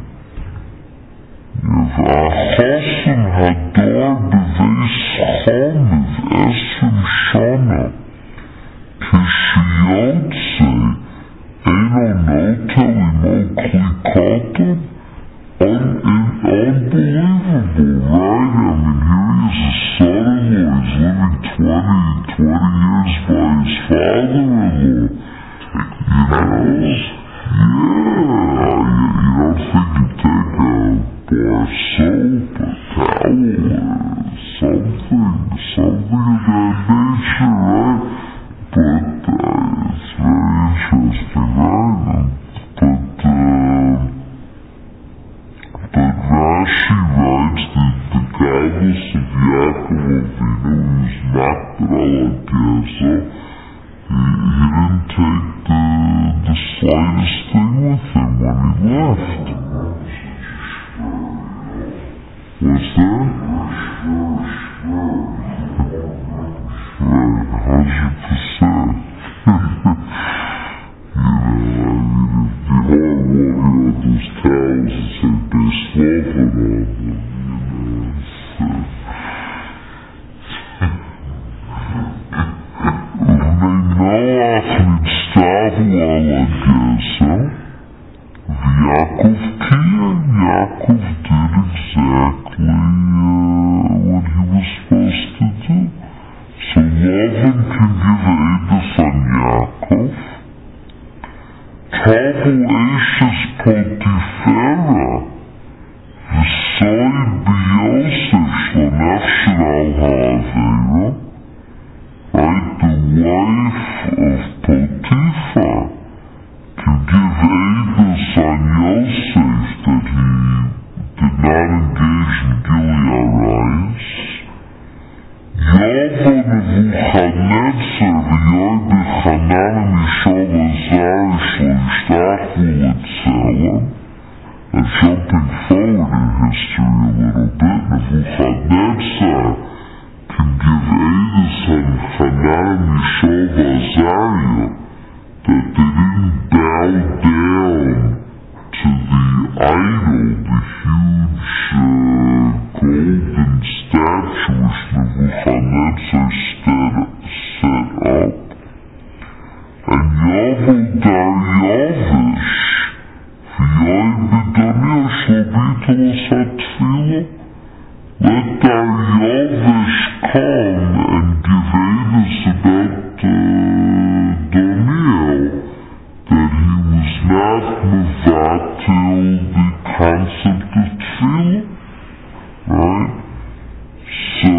V'achosim hador b'veis chomiv esrim shana kishiyotze eino notel imo klikotim. Unbelievable, right? I mean, here he is a son-in-law, he's living 20 years by his father-in-law. You don't think you take a bar soap, a towel, something of that nature, right? But it's very interesting, right? But Rashi writes that the godless of Yaakov Avinu was knocked at al-Gezel. He didn't take the slightest thing with him when he left. What's that? Right, 100%. It'd be hard walking on those towels and say base Lavan on them, Noach nitzavu al ha-gezel, v'Yaakov kiyam. Yaakov did exactly what he was supposed to do. So Lavan can give Eidus on Yaakov. Tavu Eishes Potifera, v'soid b'Yosef sh'lanafshir al ha'avera. Right, the wife of Potiphar can give Eidus on Yosef that he did not engage in Gilead riots. Yavo Nebuchadnezzar v'yoy b'chanan mishol azar shlo l'tzelem. Jumping forward in history a little bit, Nebuchadnezzar can give Eidus on Hanan, Mishael, Azariah that they didn't bow down to the idol, the huge golden statue which Nebuchadnezzar set up. And Yavel Daryavish, v'yoy b'donio shlobitel satfila. Let Daryavish come and give Eidus about Doniel, that he was not mevatel the concept of tefillah, right? So,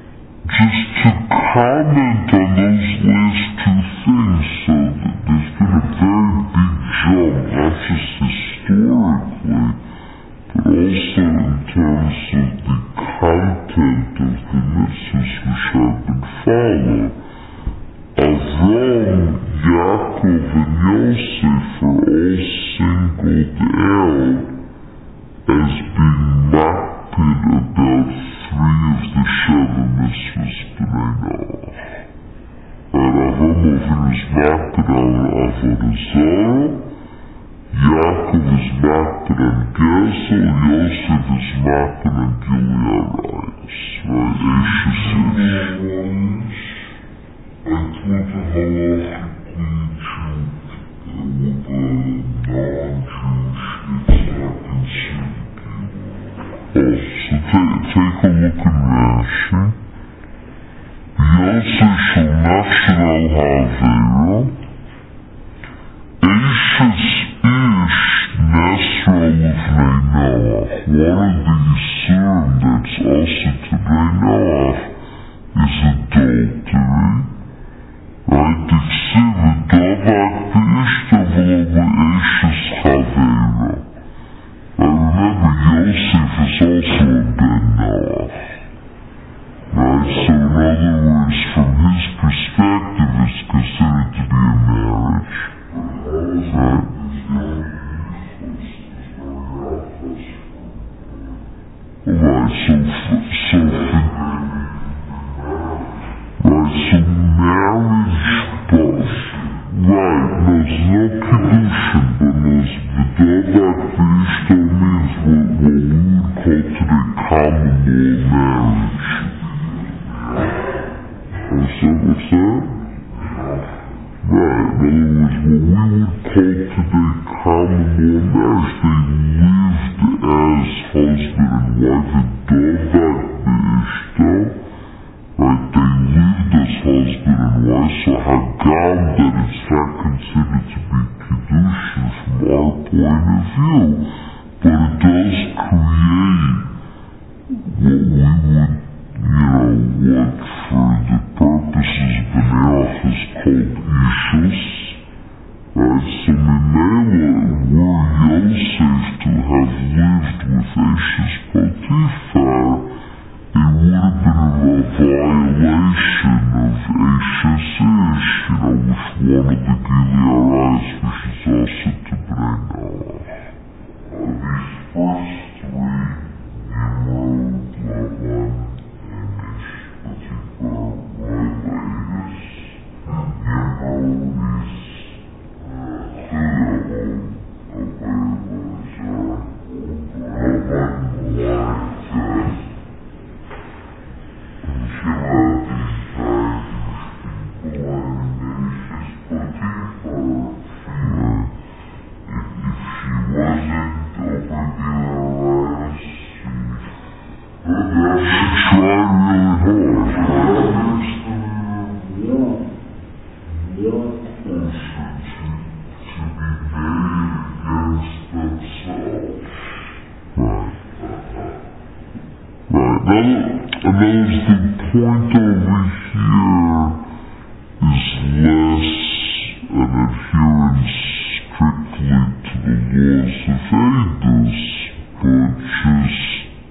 just to comment on those last two things, so that there's been a a very big jump, not just historically, but also in terms of the content of the mitzvahs which have been followed. Avram, Yaakov, and Yosef are all singled out as being makpid about 3 of the 7 mitzvahs b'nai Noach. Avram Avinu is makpid on Avodah Zarah, Yaakov is makpid on Gezel, Yosef is makpid on Gilui Arayos. Right? Ashes is. I thought halachically with a non-Jewish, it's not considered Gilui. So take a look at Rashi. Yosef shall nashar al ha'avera. Ashes ish nesra l'vnei Noach. One of the isurim that's also to Bnei Noach is adultery. Right? Diksiv v'davak v'ishta v'lo v'ashes chavera. Remember, Yosef is also a ben Noach. Right? So in other words, from his perspective, it's considered to be a marriage. Right? Right, so marriage, but, right, there's no kedushin, but there's v'davak v'ishta means what we would call today common law marriage. What's that? Right, in other words, what we would call today common law marriage, they lived as husband and wife, v'davak v'ishta. Right, they lived as husband and wife, so Hagam, that it's not considered to be Kedushin from our point of view, but it does create what we would, what for the purposes of B'nai is called Ishus. Right, so Memela, were Yosef to have lived with Ashes Potiphar, it would have been a violation of Ashes Ish, which one of the Gilui Arayos, which is also to Bnei Noach. These first 3, Nimrod, Lavan, and Ish Potiphar, right, Ladies, Nimrod is Chiyavon, Avodah Zarah, Lavan, wife, the point over here is less an adherence strictly to the laws of Eidos, but just,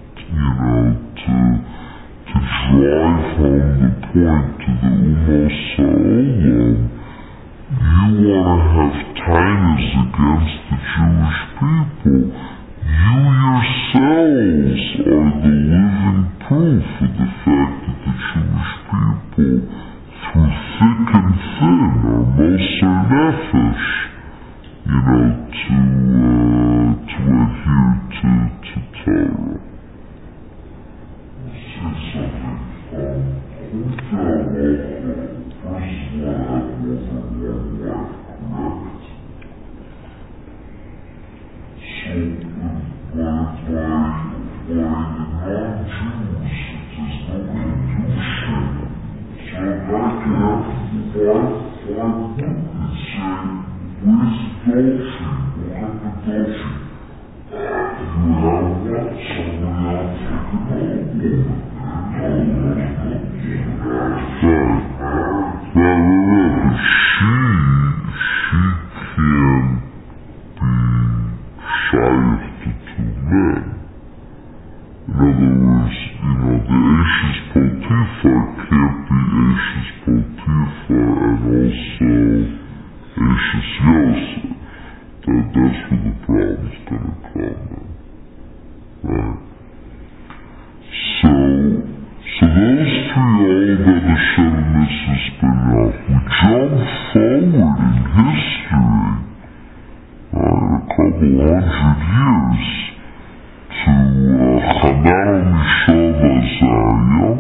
to drive home the point to the Umos Ha'olam, you want to have tainus against the Jewish people. You yourselves are the living proof of the fact that the Jewish people, through thick and thin, are moser nefesh, to adhere to Torah. Let's say something. First of all, I have more than one wife, correct? So, by the non-Jews, it is no confusion. So I can have 5 witnesses say, where's Dolphin? What happened to Dolphin? You have what? Somebody else like another woman. She Confucius, yes. That's where the problem's gonna come in. Right? So those three, all by the Shadow Mrs. Spinoff, we jump forward in history, right, a couple hundred years, to Hanaro Mishava Zarya.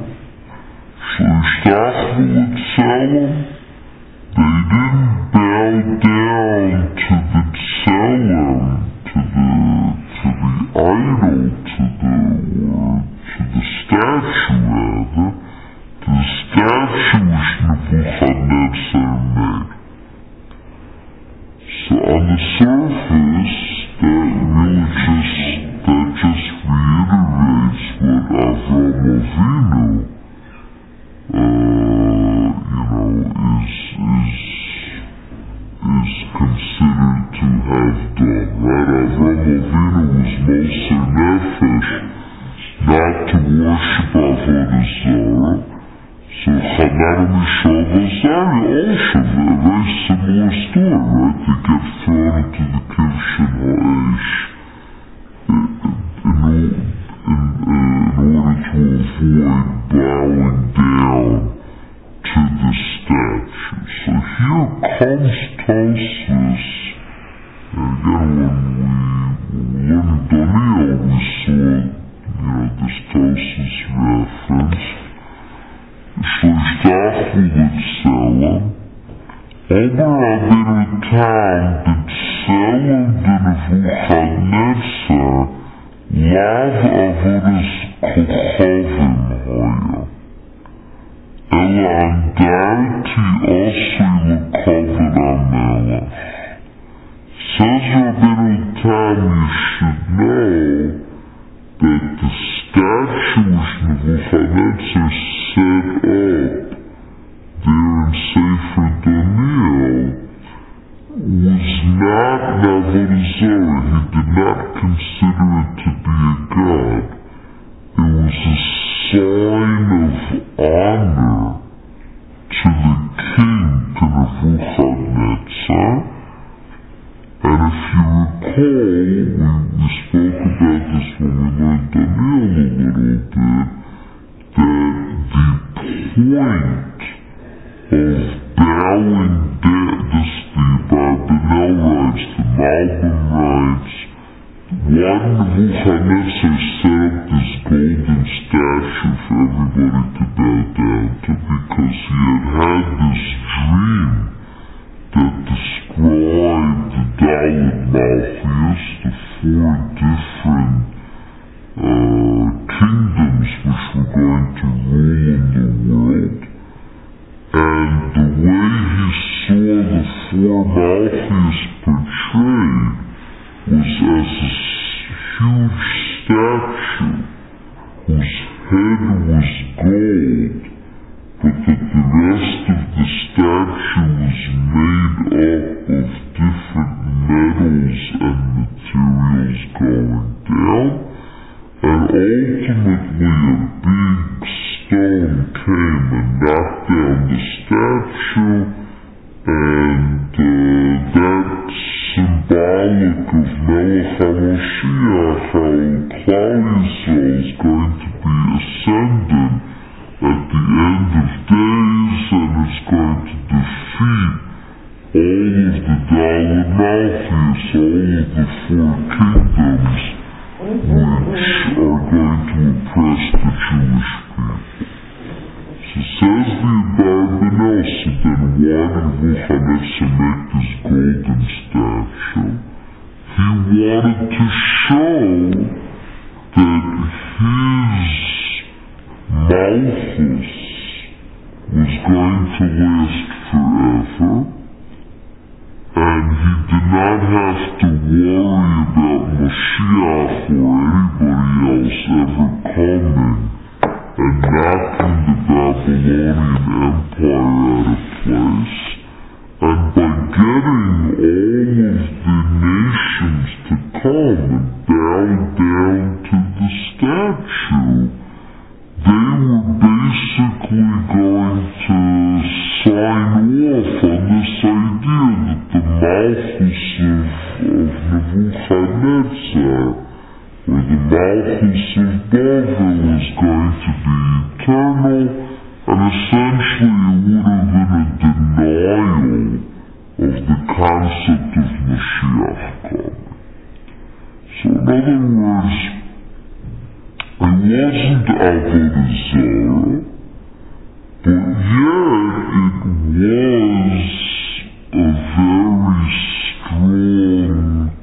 Shlosh Tzelem, they didn't bow down to the Tzelem, to the idol, to the statue rather, to the statue which Nebuchadnezzar made. So on the surface, that just reiterates what Avraham Avinu, is considered to have done, right? Avraham Avinu was Moser Nefesh, not to worship Avodah Zarah. So Hanaro Mishava Zarya also, a very similar story, right? They get thrown into the Kivshin Ha'esh in order to avoid bowing down to the statue. So here comes Tosfos, and again when we learned Daniel, we saw, this Tosfos reference. Shlosh Tzelem, over Abinu Tam, the Tzelem de Nebuchadnezzar, Lav Avodas Kochavim Haya. Ela Andarti Osli L'Kavod HaMelech. Says Rabbeinu Tam, you should know that the statue which Nebuchadnezzar set up there in Sefer Daniel was not Avodah Zarah. He did not consider it to be a god. It was a sign of honor to the king, to Nebuchadnezzar. And if you recall, we spoke about this when we learned Daniel a little bit, that the point of bowing down, this the Abarbanel writes, the Malbim writes, why Nebuchadnezzar set up this golden statue for everybody to bow down to, because he had this dream that described the Dalet Malchus, the four different kingdoms which were going to rule in the world. And the way he saw the four Malchus portrayed was as a huge statue whose head was gold, but that the rest of the statue was made up of different metals and materials going down, and ultimately a big stone came and knocked down the statue, and that's symbolic of Melech HaMoshiach, how Klal Yisrael is going to be ascended at the end of days, and is going to defeat all of the Dalet Malchus, all of the four kingdoms which are going to oppress the Jewish people. So says the Abarbanel, so then why did Nebuchadnezzar make this golden statue? He wanted to show that his Malchus was going to last forever, and he did not have to worry about Mashiach or anybody else ever coming and knocking the Babylonian Empire out of place. And by getting all of the nations to come and bow down to the statue, they were basically going to sign off on this idea that the Malchus of Nebuchadnezzar, where the Malchus of Bavel is going to be eternal, and essentially it would have been a denial of the concept of Mashiach coming. So in other words, it wasn't Avodah Zarah, but yet it was a very strong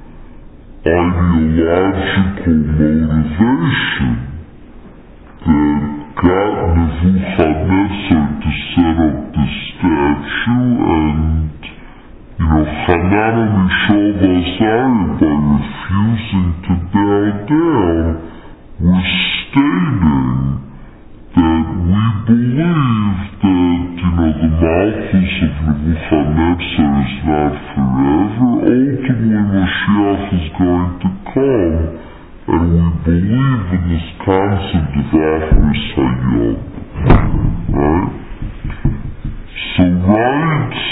ideological motivation that got Nebuchadnezzar to set up the statue, and Hanan and Mishael Azariah, by refusing to bow down, were stating that we believe that, the Malchus of Nebuchadnezzar is not forever. Ultimately, Mashiach is going to come, and we believe in this concept of Achris Hayom. Right? So writes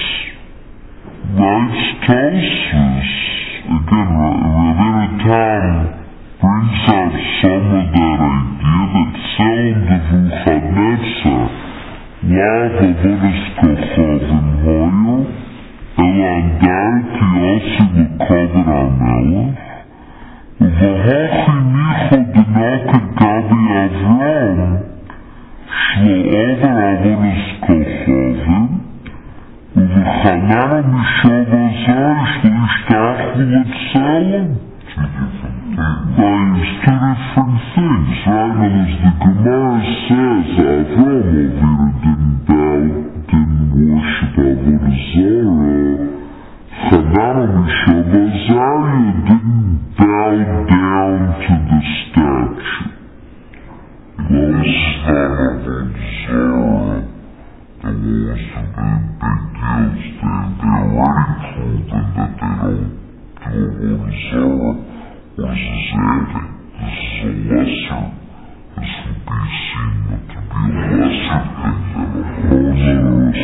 Tosfos, again, Rabbeinu Tam brings out some of that idea that Sel Nebuchadnezzar lav avodas kochavim hoyo ela andar ki osi lekavod hamelech uvahachi nicho denaked gabi Avram shlo over avodas kochavim uvachanan Mishael Azariah shlo yishtachu l'tzelem. There's two different things, right? And as the Gemara says, Avram Avinu didn't worship Avodah Zarah. Hanan and Mishael Azariah didn't bow down to the statue. Those not Avodah Zarah. There was a big deals there. They already proven that they don't do Avodah Zarah. What is this adding? This is a lesser. This would be seen to be a lesser thing than a whole.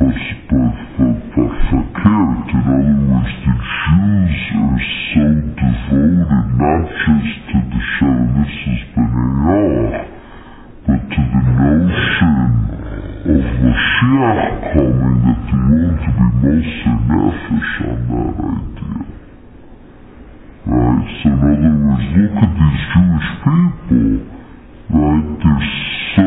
In other words, the Jews are so devoted not just to the Shalomitzvos B'nai, but to the notion of Mashiach coming, that they're willing to be moser nefesh on that idea. Right, so in other words, look at these Jewish people, right, they're so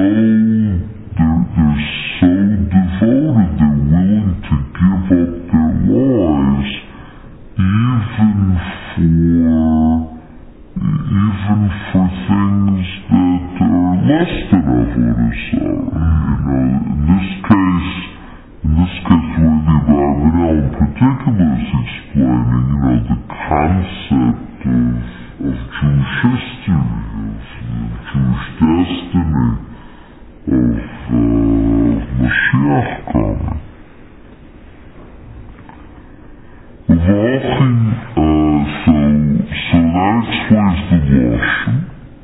devoted, they're willing to give up their lives even for things that are less than Avodah Zarah. In this case where the Abarbanel in particular is explaining, the concept of Jewish history, of Jewish destiny, of Mashiach coming. So that explains the Lashon.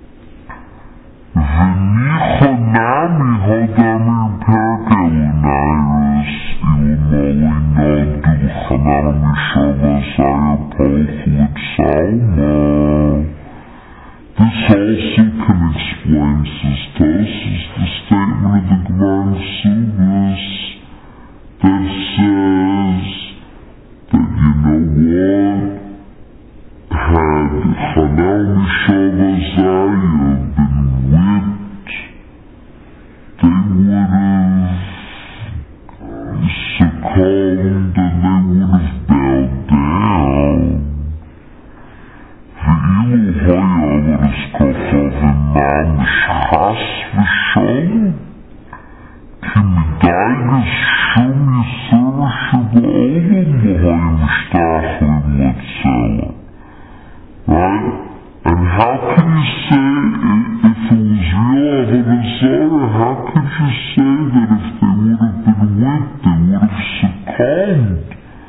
V'nichonami hodamir perek elunairis ilmali nadu Hanan Mishael Azariah palchu l'tsalma. This also can explain, says Tosfos, the statement of the Gemara in Subas that says that, had Hanan Mishael Azariah been whipped, they would have succumbed and they would have bowed down. Ve'ilu haya avodas kochavim mamish chas v'shalom, ki midaigas shum yisur sheba'olam l'haya mishtachlim l'tzelem. Right? And how can you say, if it was real Avodah Zarah, how could you say that if they would have been whipped, they would have succumbed?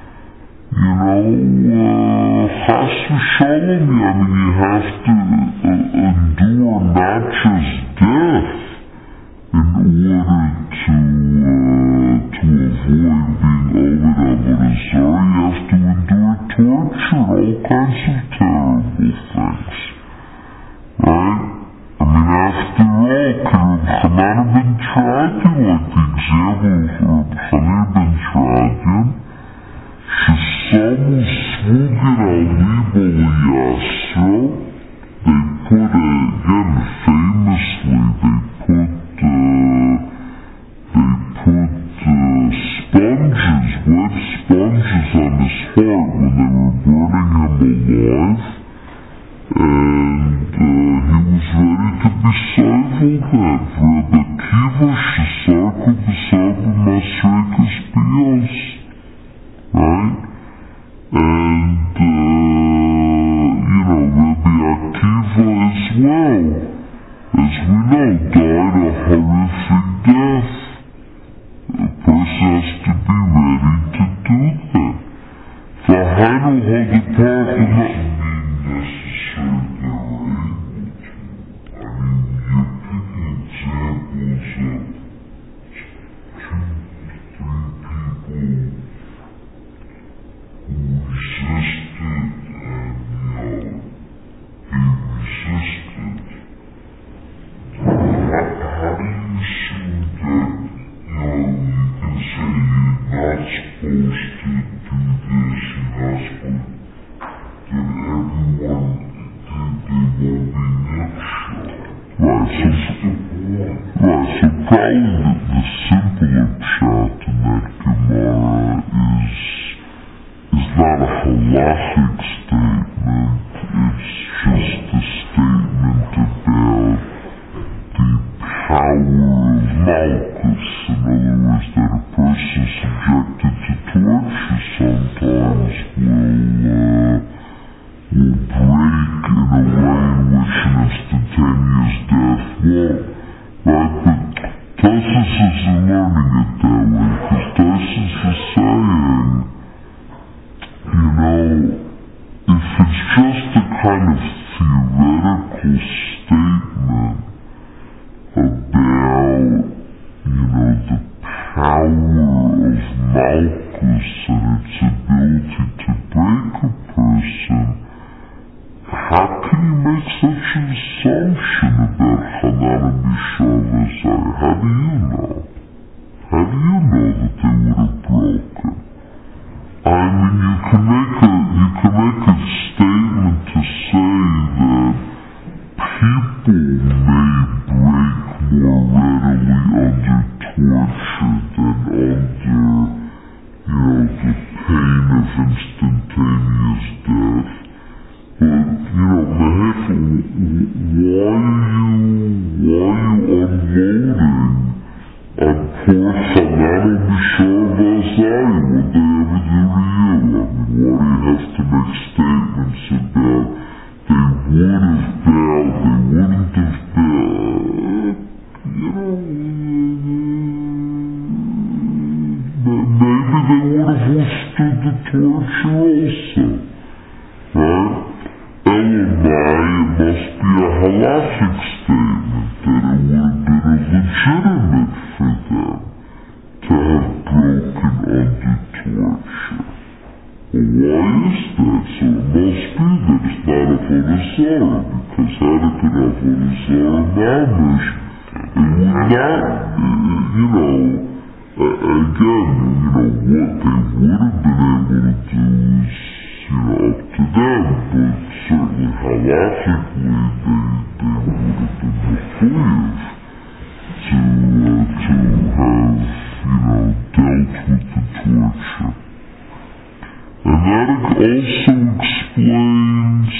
Chas v'shalom, you have to endure not just death in order to avoid being Ovid Avodah Zarah. You have to endure tortured, all kinds of terrible things. Right? I mean, after all, could Hanan ben Trajan, like the example of Hanan ben Trajan, Shesam Svugin Ali Yasro, they put, again, famously, they put sponges, wet sponges on his heart when they were burning him alive, and he was ready to be stifled then. Rabbi Akiva Shesarko B'Sarba Masrekas Bios, right? And, Rabbi Akiva as well, as we know, died a horrific death. A person has to be ready to do that. The Hainu had the power to not mean necessary they're able to. I mean, you're picking examples of 2 or 3 people who resisted and, he resisted. How do you assume that, you can say you're not supposed to do this, you're not supposed to, that everyone, they won't be nutshell. Right, so probably the simpler pshat in that Gemara is not a halachic statement, it's just a statement about the power of Malchus. In other words, that a person subjected to torture sometimes will break in a way in which an instantaneous death won't. Right? But Tosfos isn't learning it that way, because Tosfos is saying, if it's just a kind of theoretical statement about, the power of Malchus and its ability to break a person, how can you make such an assumption about Hanan and Mishal? How do you know? How do you know that they would have broken? I mean, you can make a statement to say that people may break more readily under torture than under, the pain of instantaneous death. But, Mehefa, why are you unloading on poor Hanan and Mishal Vazai when they ever do to you? I mean, why do you have to make statements about they would have failed, they wouldn't have failed? Maybe they would have withstood the torture also, right? Elamai, it must be a halachic statement that it would have been legitimate for them to have broken under torture. Well, why is that? So it must be that it's not a Vodazara, because had it been a Vodazara Mamish, it would not, again, what they would have been able to do is, up to them, but certainly halachically they would have been mechuyev to have, dealt with the torture. And that also explains,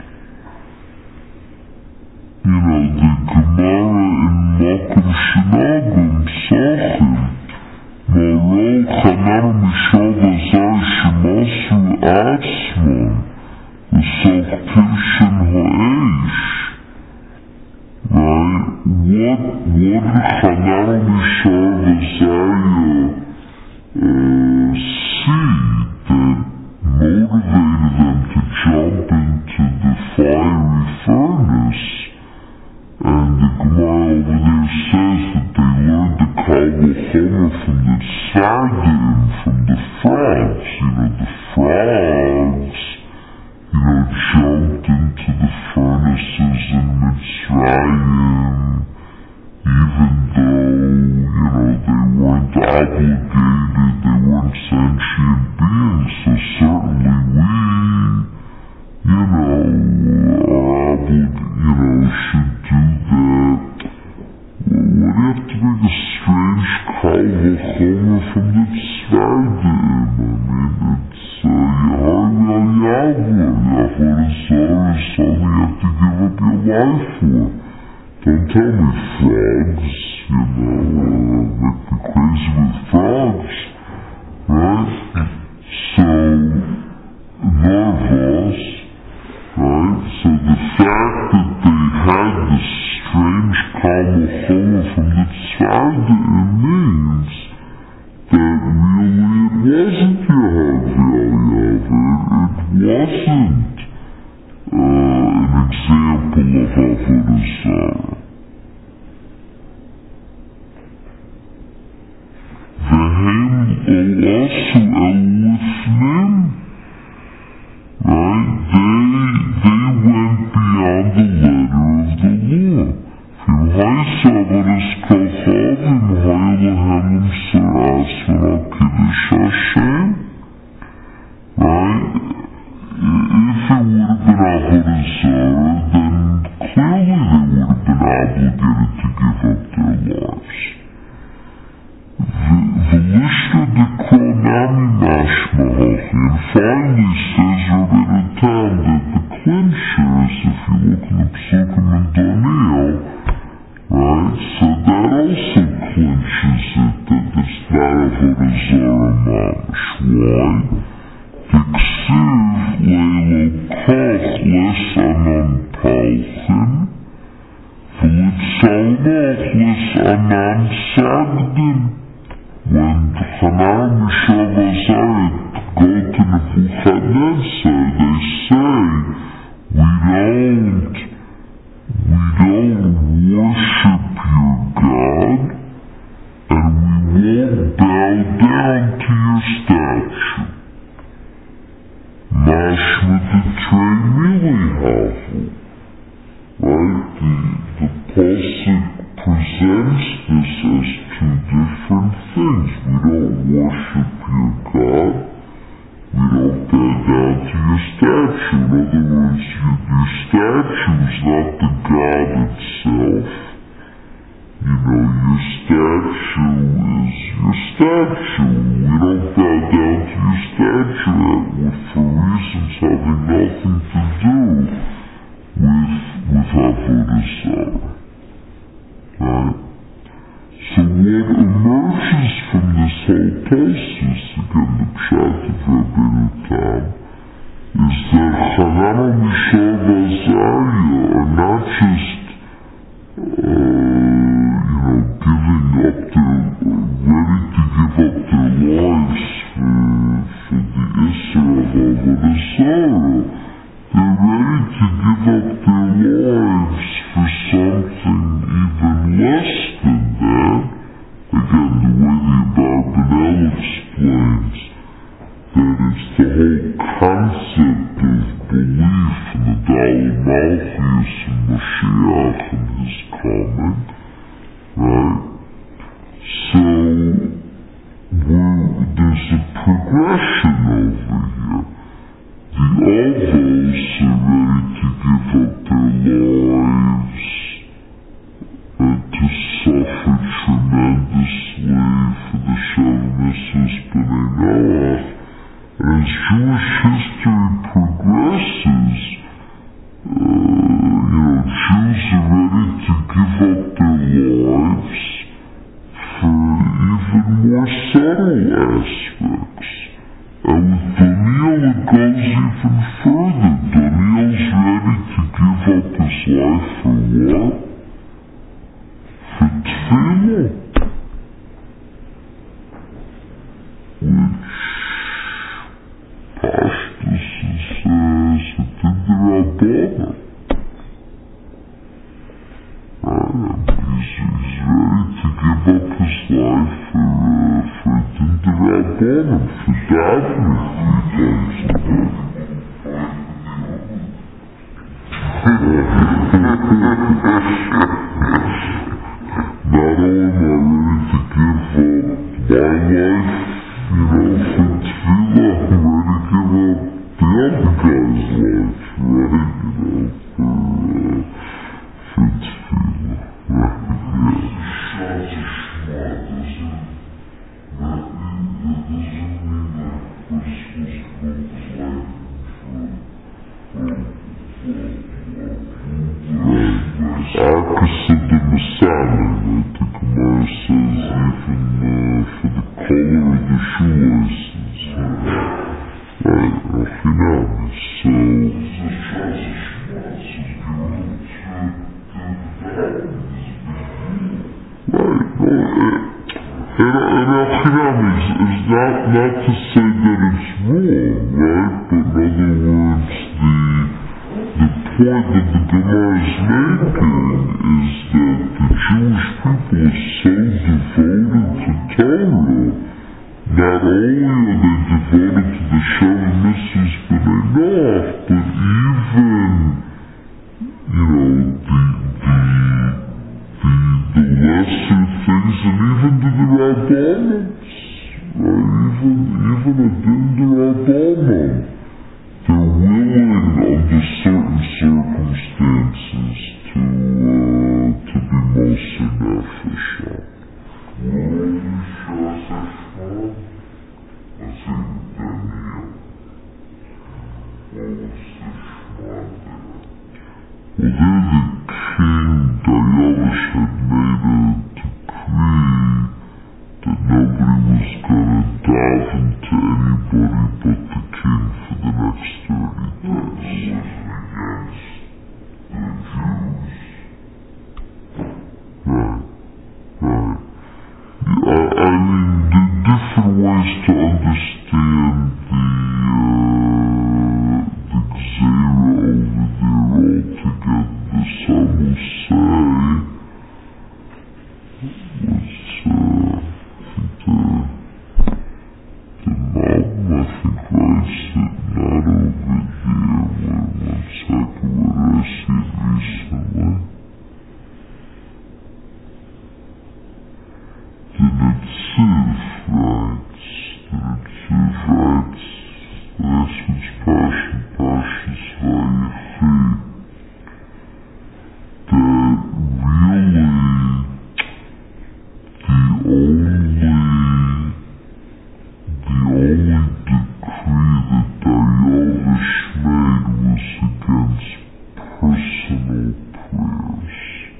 the Gemara in Makom Shenagim, Sachim, Marol Hanan Mishal Vazai Shemasu Atzman, V'Sof Kirshen Ha'esh. Right? What did Hanan Mishal Vazai see that motivated them to jump into the fiery furnace? And the Gemara over there says that they learned the Kal V'chomer from the Tzardim, from the frogs, the frogs, jumped into the furnaces in Mitzrayim, even though, they weren't obligated, they weren't sentient beings, so certainly we, are should do that. Well, what do you have to make a strange Kal Vachomer from the Tzvardim? It's Yeharvi al Yavor. Avodah Zarah is something you have to give up your life for. Don't tell me frogs, make me crazy with frogs, right? So, Narvos, right? So the fact that they had this strange Kal Vachomer from the Tzvardim means that really it wasn't Yeharvi al Yavor, it wasn't an example of Avodah Zarah. V'hem also el-lifnim, right? They went beyond the letter of the law. V'hai savaras kachavim hai lehem saras v'al kiddush Hashem, right? If it would have been Avodah Zarah, then clearly they would have been obligated to give up their lives. The Lishna de Kronami Mashmahachi, and finally says Rabbeinu Tam that the clinchers, if you look in the Psukim and Daniel, right, so that also clinches it, that it's not Avodah Zarah mamish. Why? Tiksiv leilo koch lesanon palchim, v'litzalmoch lesanon sagdim. When Hanar Mishav Azariah go to Nebuchadnezzar, they say, we don't worship your God, and we won't bow down to your statue. Mashma Detrei Milihavu. Right? The Pasuk presents this as two different things. We don't worship your God. We don't bow down to your statue. In other words, your statue is not the God itself. Your statue is your statue. We don't bow down to your statue for reasons having nothing to do with Avodah Zarah. Right? So what emerges from this whole process, again the pshat of Rabbeinu Tam, is that Hanar Mishav Azariah are not just giving up ready to give up their lives for the Isser of Avodah Zarah. They're ready to give up their lives for something even less than that. Again, the way the Abarbanel explains that it's the whole concept of belief in the Dalet Malchus and Mashiach and his coming, right? So, there's a progression over here. The Avos are ready to give up their lives, to suffer tremendously for the Shalom B'nai Noach. As Jewish history progresses, Jews are ready to give up their lives for even more subtle aspects. And with Daniel it goes even further. Daniel's ready to give up his life for what? For Tefillah. Which Pashtus says it in the Rabbana. He's ready to give up his life for it in the Rabbana. Rabbanan for davening 3 times a day. Not only am I ready to give up my life, for tefillah, I'm ready to give up the other guy's life, right? For tefillah, right? Arcus of the Messiah, right? The Gemara says even for the color of the shoelaces, right? Rachinami. So, right? And Rachinami is not to say that it's wrong, right? But in other words, the point that the Gemara is making is that the Jewish people are so devoted to Torah, not only are they devoted to the Sheva Mitzvahs B'nai Noach, but even, the lesser things, and even to the Rabbanans, right? Even a din the Rabbanan. They're willing, under certain circumstances, to be Moser Nefesh. Let's see, Daniel. What was the Shema there? Well, there the king, Darius, had made a decree that nobody was going to daven to anybody but the king for the next 30 days. Against the Jews. Right. I mean, there are different ways to understand the Gzeira over there altogether. Some will say, the Malbim, I think, writes it not over there. One second, where did I see it recently? The Netziv writes, that's what's Pashas Vayechi, that really the only decree that Darius made was against personal prayers.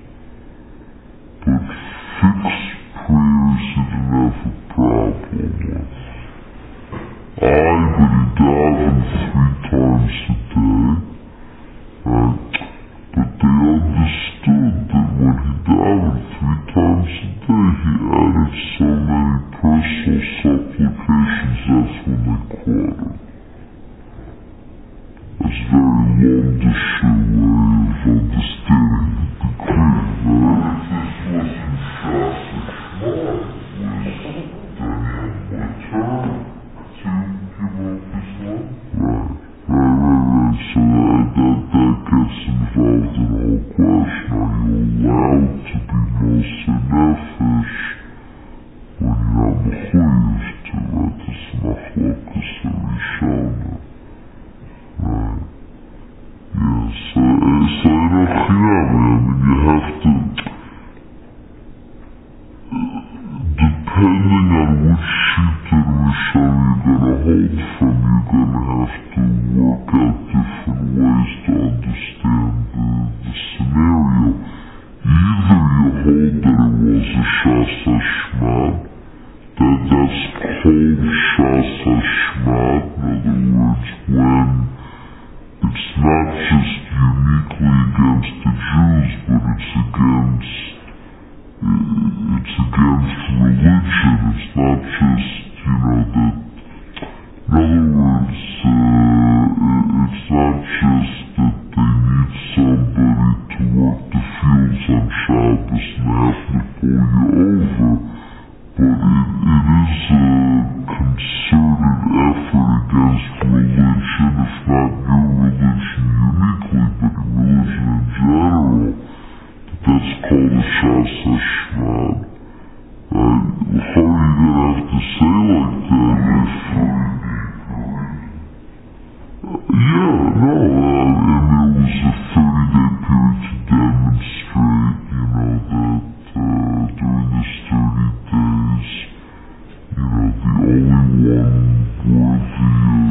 But fixed prayers he didn't have a problem with. But he davened 3 times a day, right? But they understood that when he davened 3 times a day, he added so many personal supplications, that's when they caught him. That's a very long-distance way of understanding the decree, right? If this wasn't Shas Shema, was Daniel Witter to give up his life? Right. So that gets involved in the whole question. Are you allowed to be Moser Nefesh when you're not mechuyev to, right? This Machlokas Rishona. Right. Yes. So Chinami, I mean, you have to, depending on which sheet of Rishon you're going to hold from, you're going to have to work out different ways to understand the scenario. Either you hold that it was a Shas Hashmad, that's called Shas Hashmad, in other words, when it's not just uniquely against the Jews, but it's against religion. It's not just, that, in other words, it's not just that they need somebody to work the fields on Shabbos and they have to pull you over, but it is a religion, if not your religion uniquely, but your religion in general, that's called a Shasa Shmad. Right? How are you going to have to say like that if... Yeah, no, and there was a 30-day period to demonstrate, that during this 30 days, the only one worthy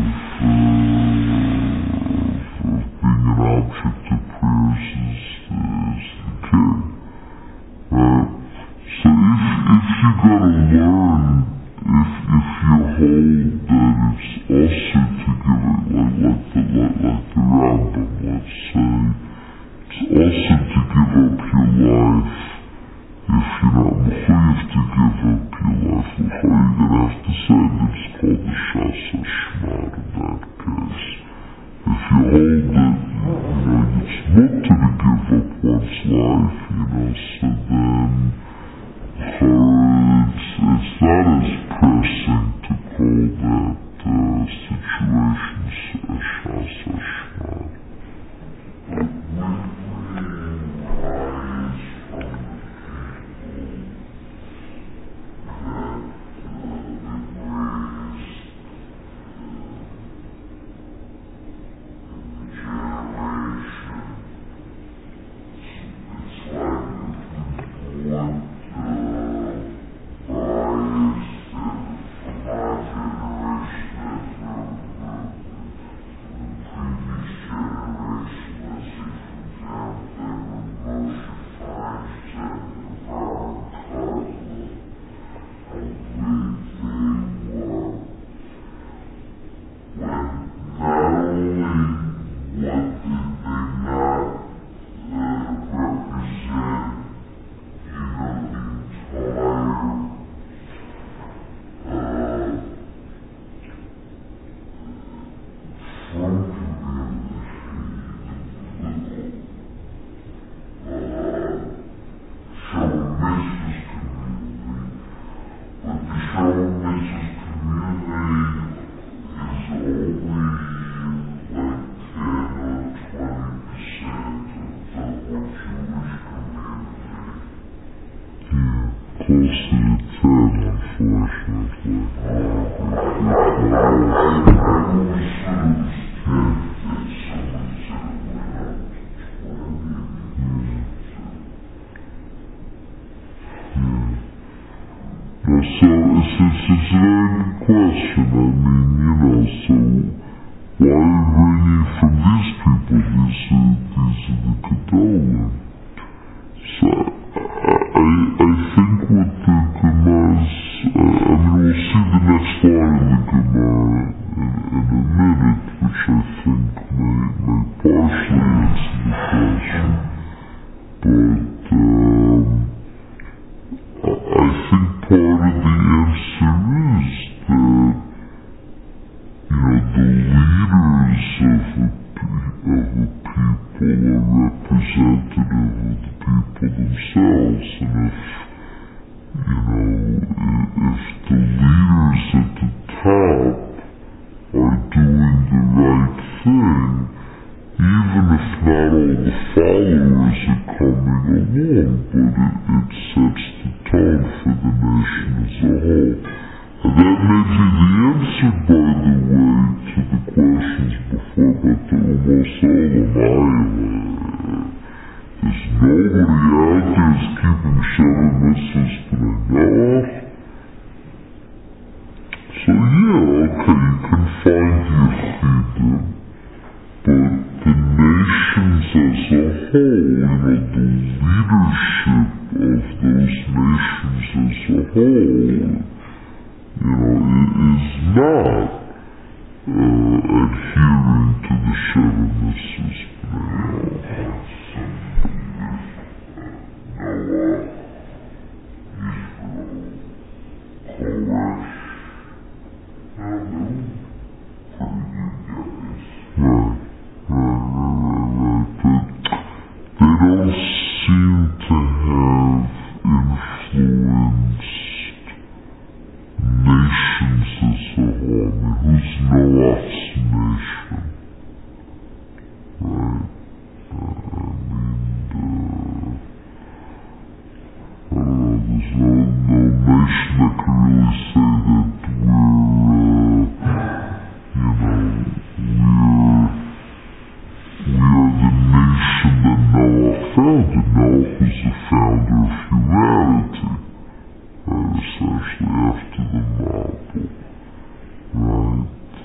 of being an object of prayers is the king, right? So if you're going to learn, if you hold that it's also to give it, like the Rambam, let's say, it's also to give up your life. If you're not mechuyev to give up your life, how are you going to have to say that it's called the Shasa Shmad in that case? If you hold that, it's mutter to give up one's life, so then it's not as pressing to call that situation a Shasa Shmad. So it's a very good question. So why are you bringing from these people? These are the Gedolim. So I think what the Gemara's, we'll see the next line in the Gemara in a minute, which I think may partially answer the question. But I think part of the answer is that, the leaders of a people are representative of the people themselves, and if the leaders at the top are doing the right thing, even if not all the followers are coming along, but it sets the tone for the nation as a whole. And that may be the answer, by the way, to the questions before about the Umos Olam. There's nobody out there who's keeping Sheva Mitzvahs that I know of. So okay, you can find Yechidim, but the nations as a whole, the leadership of those nations as a whole, is not adhering to the Sheva Mitzvahs. They don't seem to have influenced nations as a whole. who's Noach's nation? Right? I don't know, there's no nation that can really say that we are the nation that Noah founded. Noah was the founder of humanity, right? Essentially after the model, right?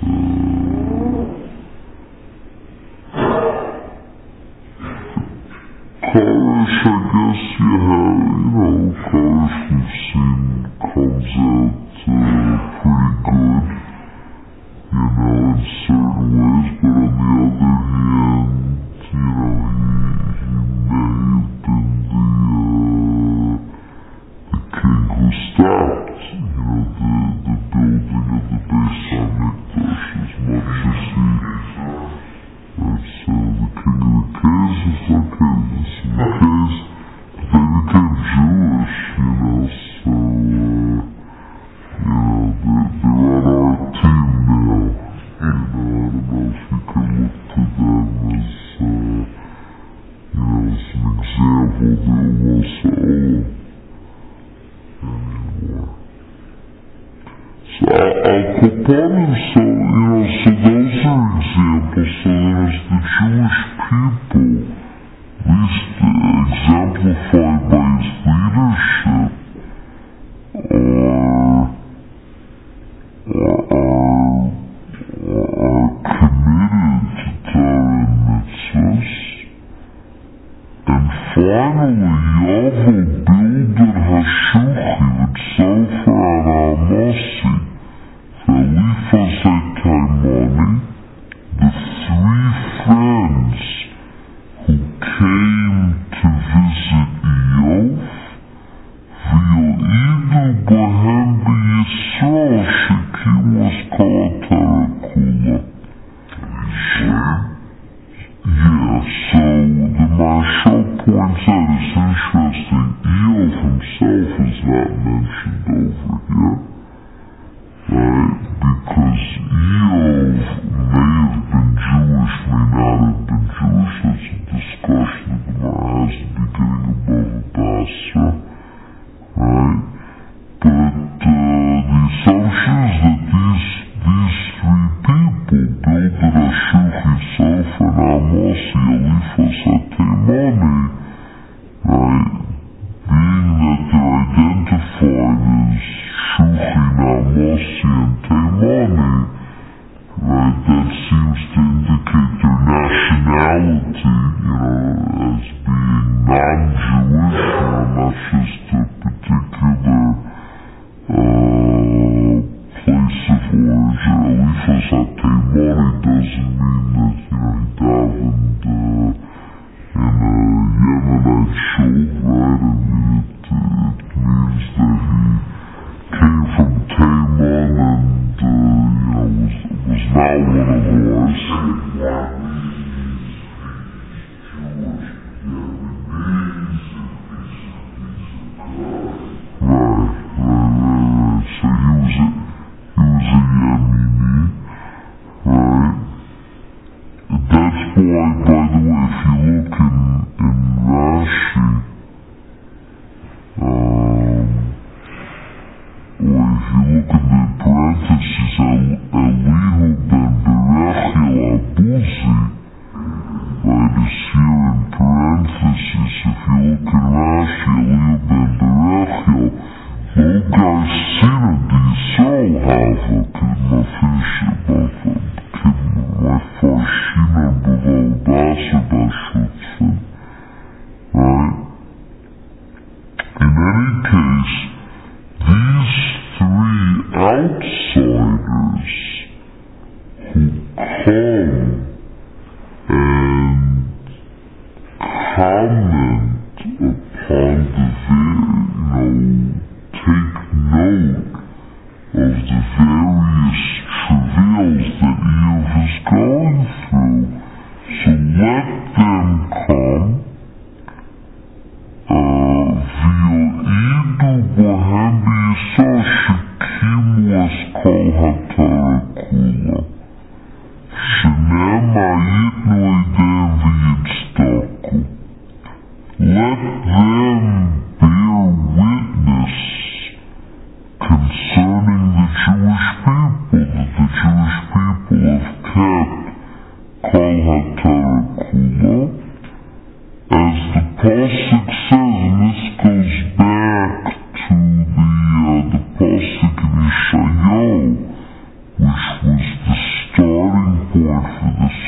Koresh, I guess you have, Koresh we've seen comes out pretty good, in certain ways, but on the other hand, he may have been the king who stopped, the building of the Beis HaMikdash as much as he, that's the king of the caves is like caves, in the caves, they became Jewish, so, they're on our team now. I don't know if you could look to them as, as an example. They're almost old anymore. So Al-Kapanim, so those are examples. So there's the Jewish people, at least exemplified by his leadership, are committed to Torah and mitzvahs. And finally, Yavo bilded Hashuchi with Sofer Amasi, Eliphaz Taimoni, the three friends who came to visit Iyov, V'yo'idu Bohem B'Yisrael Shekim was called Torah Kula. Yeah, so the Marshal points out, it's interesting, Iyov himself is not mentioned over here, right? Because Iyov may have been Jewish, may not have been Jewish. That's a discussion that the Gemara has at the beginning of Bava Basra, right? But the assumption is that these three people, Bildad, Hashuchi, Sofer, and Amasi, Eliphaz, Taimoni, right? Being that they're identified as Shuchi, Amasi, and Taimoni, right? That seems to indicate their nationality, as being non-Jewish, not just a particular place of origin. Eliphaz Taimoni doesn't mean that, he davened in a Yemenite shul, right? I mean, it means that he came from Taimon and, was not one of ours. Right. So he was a Yemeni, right? That's why, by the way, if you look in Rashi, or if you look in the parentheses, Elihu ben Berechiel Abuzi, right, is here in parentheses. If you look in Rashi, Elihu ben Berechiel, Lo Garsina d'Yisrael Hava, Kidmafish, Farshina B'Val Basa Bashutfin, right? In any case, these three outsiders who come and comment upon take note of the various travails that Iyov is going through. So let them come. V'yo'idu bohem b'Yisrael Shekim was called Kol HaTorah Shenem Ayitnu Eidem V'Yitzdaku. Let them bear witness concerning the Jewish people, that the Jewish people have kept Kol HaTorah Kula. As the Pasuk says, and this goes back to the Pasuk in Yeshayahu, which was the starting point for this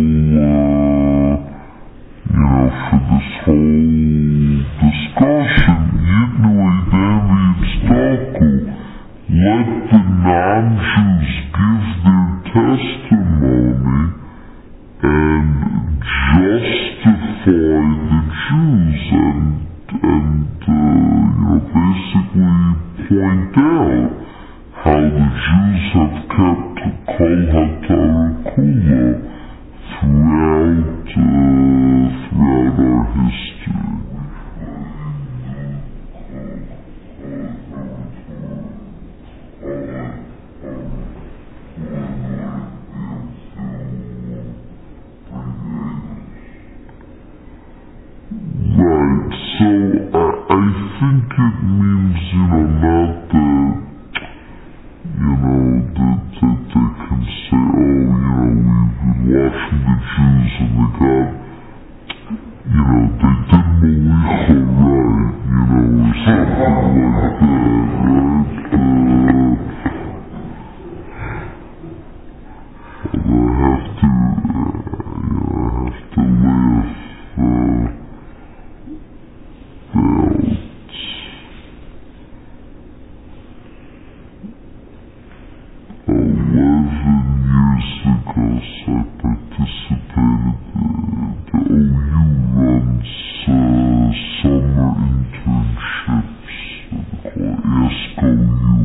whole discussion. Yitnu Eidem V'Yitzdaku. Let the non-Jews give their testimony and justify the Jews and basically point out how the Jews have kept Kol HaTorah Kula throughout our history. Right, so I think it means, not that, that they can say, we've been watching the Jews and they got, they did Malicha right, or something like that, right? I have to laugh out. 11 years ago, so I participated. The OU runs summer internships. They call it Ask OU.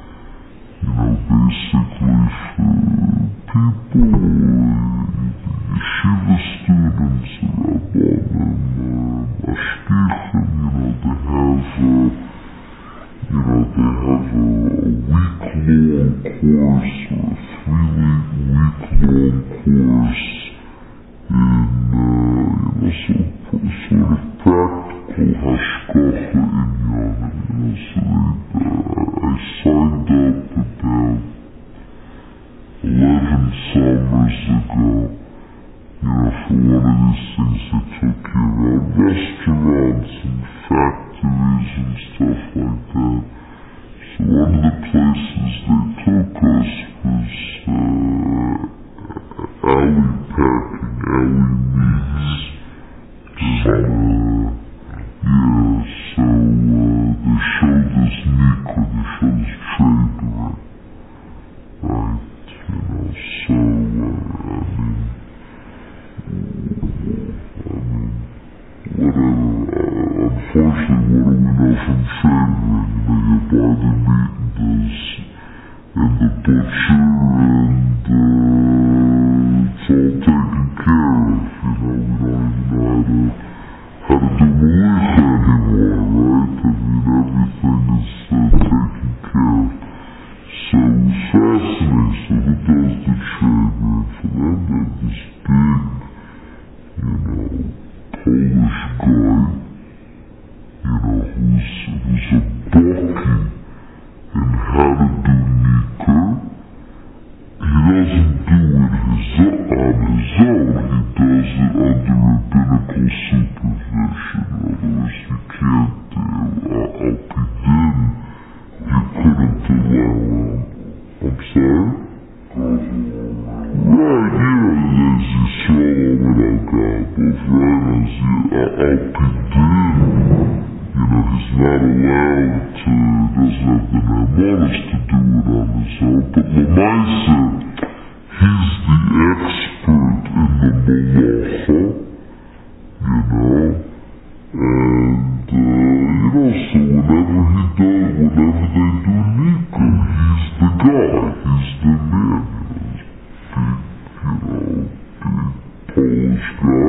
Basically for people, yeshiva students, rabbanim, mashgichim, they have a week-long course or a 3-week-long course in sort of practical hashgacha inyanim. So I signed up about 11 summers ago, for one of these things they took you around restaurants and factories and stuff like that. So one of the places they took us was alley packing, alley meats. So they showed us Nikra, they showed us trade direct, right? Whatever. Unfortunately, what do we know from trade direct? You buy the meat and the butcher, and it's all taken care of. We don't even know how to do Malicha anymore, right? Everything is taken care of. So it was fascinating. So who does the trade direct? For them, they have this big, Polish guy, who's a bucky in how to do Nikra. He doesn't do it on his own. He does it under rabbinical supervision. In other words, you can't, al-pidin, you couldn't allow, I'm sorry? Right, as Yisrael without God, both right, al-pidin, he's not allowed to, doesn't have the nemanis to do it on his own, but Lamaisa, he's the expert in the Malacha, and, so whenever they do Nikra, he's the guy, he's the man, big Polish guy,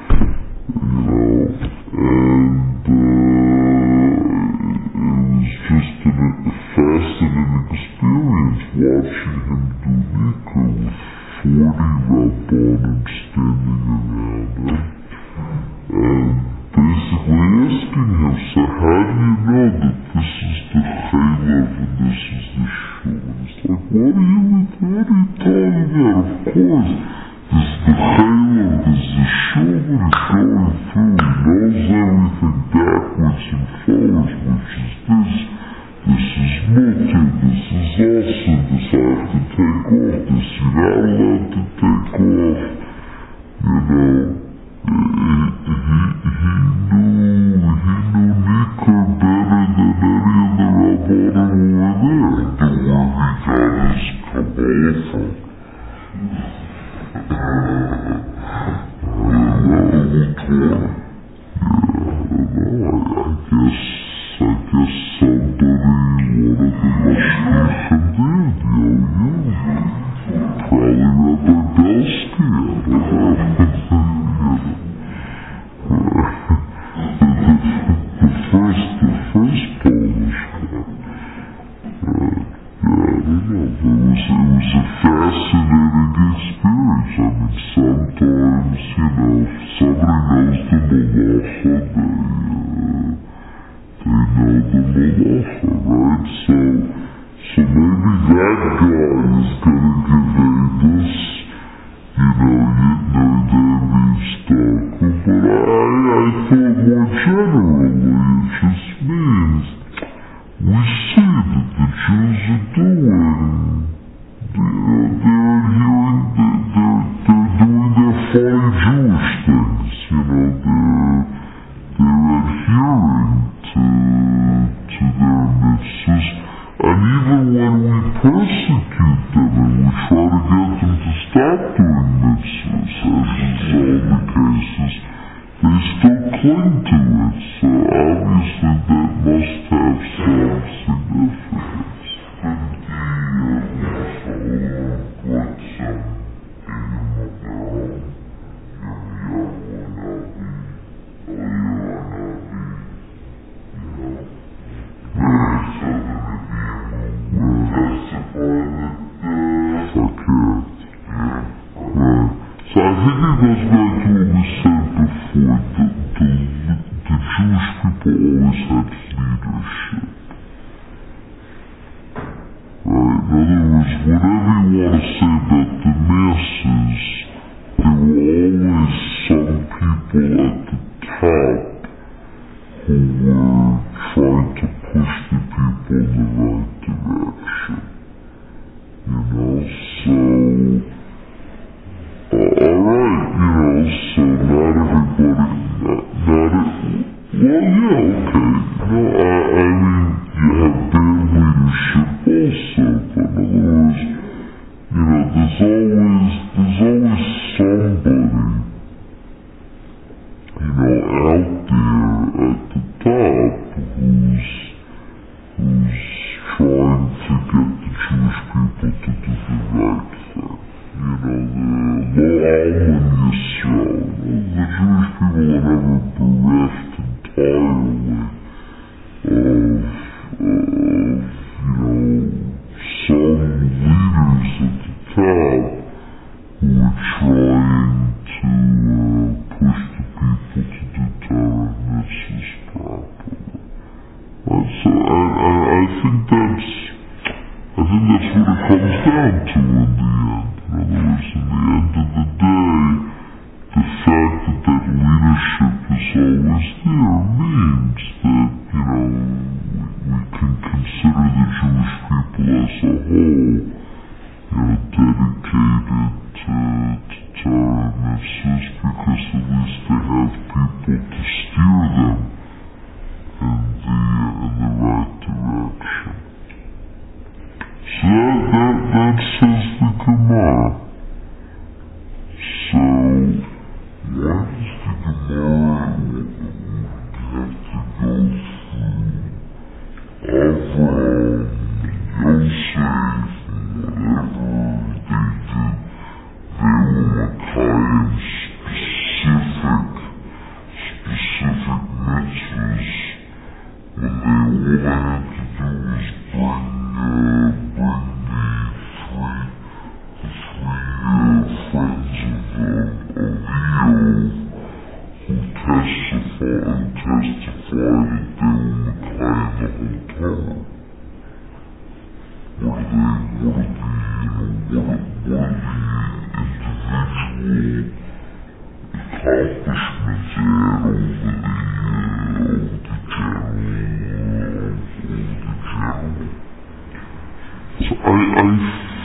and it was just a fascinating experience watching watching him do Nikkur with 40 Rabbanim standing around him, and basically asking him, so how do you know that this is the Chaylev and this is the Shul? And it's like, what are you talking about? Of course, this is the Chaylev, this is the Shul that he's going through. He knows everything backwards and forwards, which is this is mutter, this is also, this I have to take off, this you're not allowed to take off, you know. He knew Nikkur better than any of the Rabbanim over there, where he got his Kabbalah from. I guess somebody, one of the Mashgiachim did, probably Rabbi Belsky, I don't know. The first Polish guy. I don't know, it was a fascinating experience. I mean, sometimes, if somebody knows the Malacha, they know the Malacha, right? So maybe that guy is going to give Avis, Yitnei V'Yishtaku, but I thought more generally, it just means we see that the Jews are doing, they're doing their fine Jewish things, they're adhering to their mitzvahs, and even when we persecute them and we try to get them to stop doing mitzvahs, as is all the cases, they still cling to it, so obviously that must have some significance. So I think it goes back to what we said before, the Jewish people always had leadership. Right? In other words, whatever you want to say about the masses, there were always some people at the top who were trying to push the people in the right direction. So alright, so not everybody, I mean, you have bad leadership also, but in other words, there's always somebody, out there at the top who's trying to get the Jewish people to do the right thing. The Alman Yisrael, the Jewish people are never bereft entirely of some leaders at the top who are trying to push the people to do Torah mitzvahs properly. Right? So I think that's what it comes down to in the end. In other words, in the end of the day, the fact that leadership is always there means that, we can consider the Jewish people as a whole, dedicated to Torah mitzvahs, because at least they have people to steer them in the right direction. So that says the Gemara. So, why does the Gemara have to go through Avraham, Yosef, whatever they did? They were Makayim specific mitzvahs, when all they had to do was bring the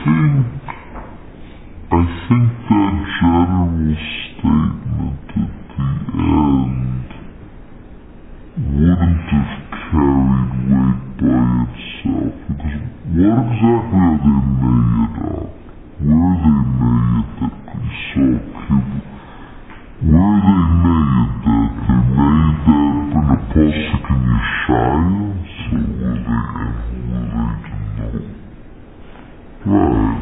think that general statement at the end wouldn't have carried weight by itself, because what exactly are they made of? Where are they made that we saw people? Where are they made that? They're made that in a Pasuk in Yeshaya? So were they right,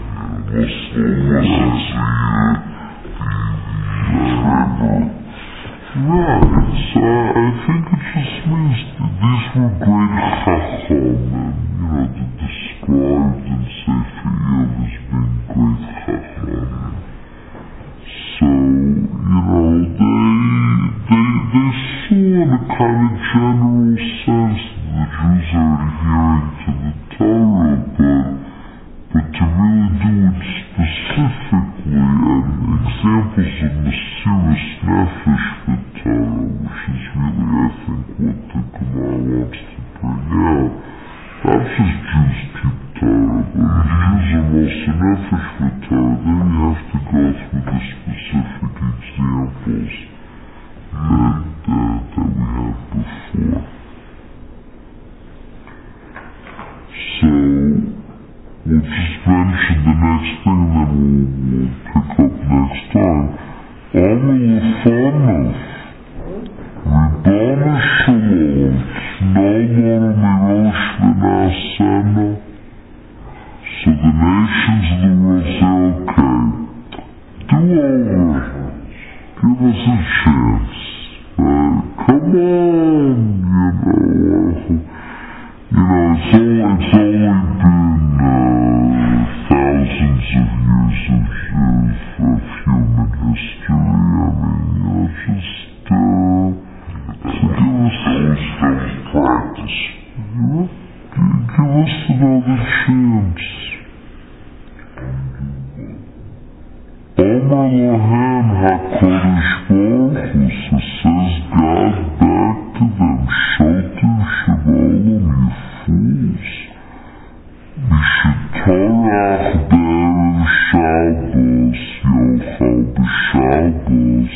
so I think it just means that these were great Chachamim, that described in Sefer Yov as being great Chachamim. So, they saw in a kind of general sense that the Jews are adhering to the Torah, but to really do it specifically, and examples of Mesiras Nefesh for Torah, which is really, I think, what the Gemara wants to bring out. Not just Jews keep Torah, but Jews are also Nefesh for Torah. Then you have to go through the specific examples that we had before. So, we'll just mention the next thing, then we'll pick up next time. Amar Lefanov, Ribbono Shel Olam, Tno Lanu Mirosh V'Na'asena. So the nations of the world say, okay, do over, give us a chance, right? Come on, it's only been thousands of years of human history. Just give us practice. Give us another chance. Amar Lahem HaKadosh Baruch Hu, so says God back to them, Shoter Shebalam, you fools. Mishetorach Be'erev Shabbos, Yochal B'Shabbos.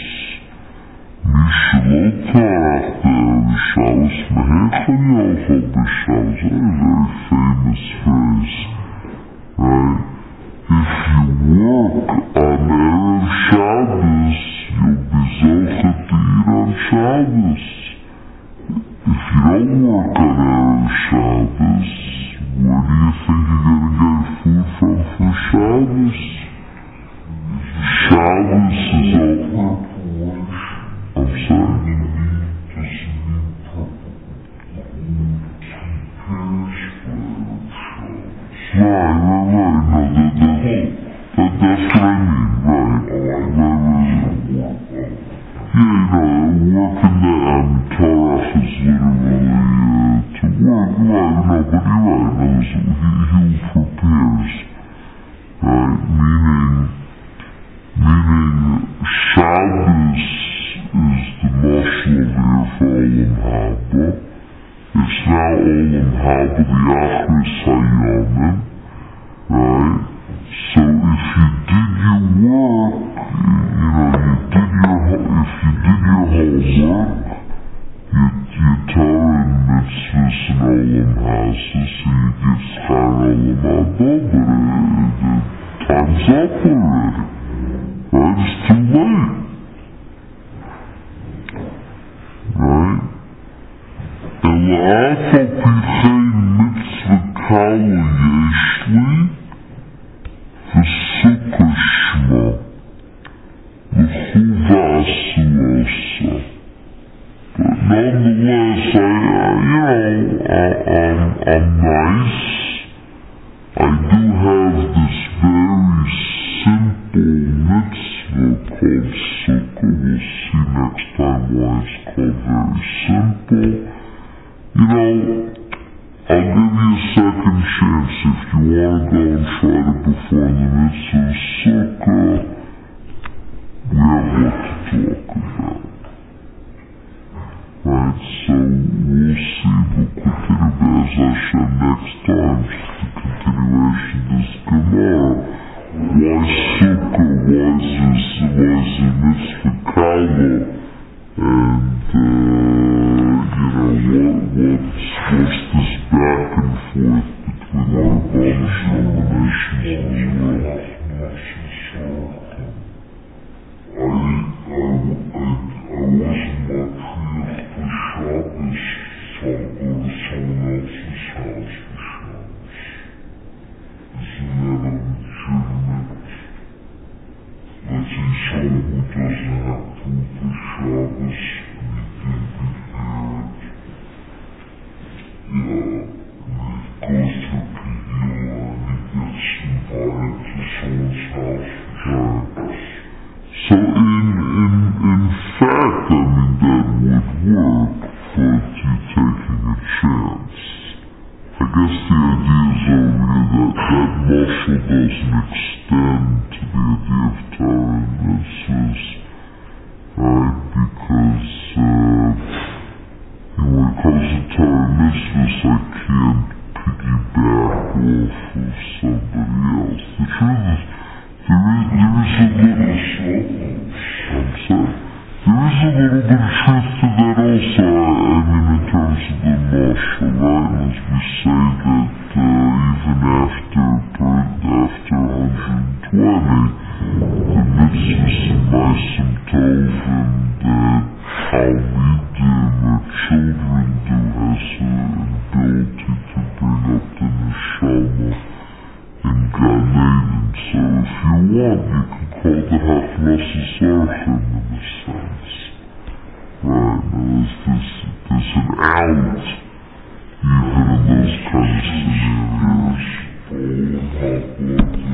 Mishelotorach Be'erev Shabbos, Mehechon Yochal B'Shabbos. A very famous phrase, right? If you work on Erev Shabbos, you'll be zochet to eat on Shabbos. If you don't work on Erev Shabbos, where do you think you're going to get food from for Shabbos? Shabbos is over. I'm sorry? Right. No, that's what I mean, right. Working the Torah is literally to work, right, no, but you're right, he prepares, right, meaning Shabbos is the mashal here for Olam Haba. It's now Olam Haba, the Achris Hayamim, right? So if you did your work, if you did your homework, your Torah and mitzvahs and Olam Haba, so you get Schar Olam Haba, but the time's up already, right? It's too late, right? Ela'af al pi chen mitzvah kala yesh li, v'sukkah shma, v'chuva asuosa. But nonetheless, I'm nice. I do have this very simple mitzvah called sukkah. We'll see next time why it's called very simple. I'll give you a second chance if you want to go and try to perform the mitzvah of sukkah. We have what to talk about. Right, so we'll see. We'll continue Be'ez Hashem next time. Just a continuation mentioned is Gemara. Why Sukkah? Why is a mitzvah Kala? And, what's this back and forth between the Rabbanic denominations as well? I wasn't up here for Shabbos, so I'll go to someone else's house for Shabbos. Isn't that legitimate? Let's say someone who doesn't have food for Shabbos and he didn't prepare it. Goes to Pehila and he gets invited to someone's house for Shabbos. So in fact, that would work, but you're taking a chance. I guess the idea is over here that muscle doesn't extend to the idea of Torah and mitzvahs, right? Because when it comes to Torah and mitzvahs, I can't piggyback off of somebody else. The truth is, there is a little bit of truth to that also, in terms of the mashal, right? As we say that even after 120, the mitzvahs and ma'asim tovim that Talmidim or children do has an ability to bring up the neshama in Gan Eden. So if you want, you can call the Hachnasas Zarchim in a sense. Right, now there's an out even in those kind of scenarios.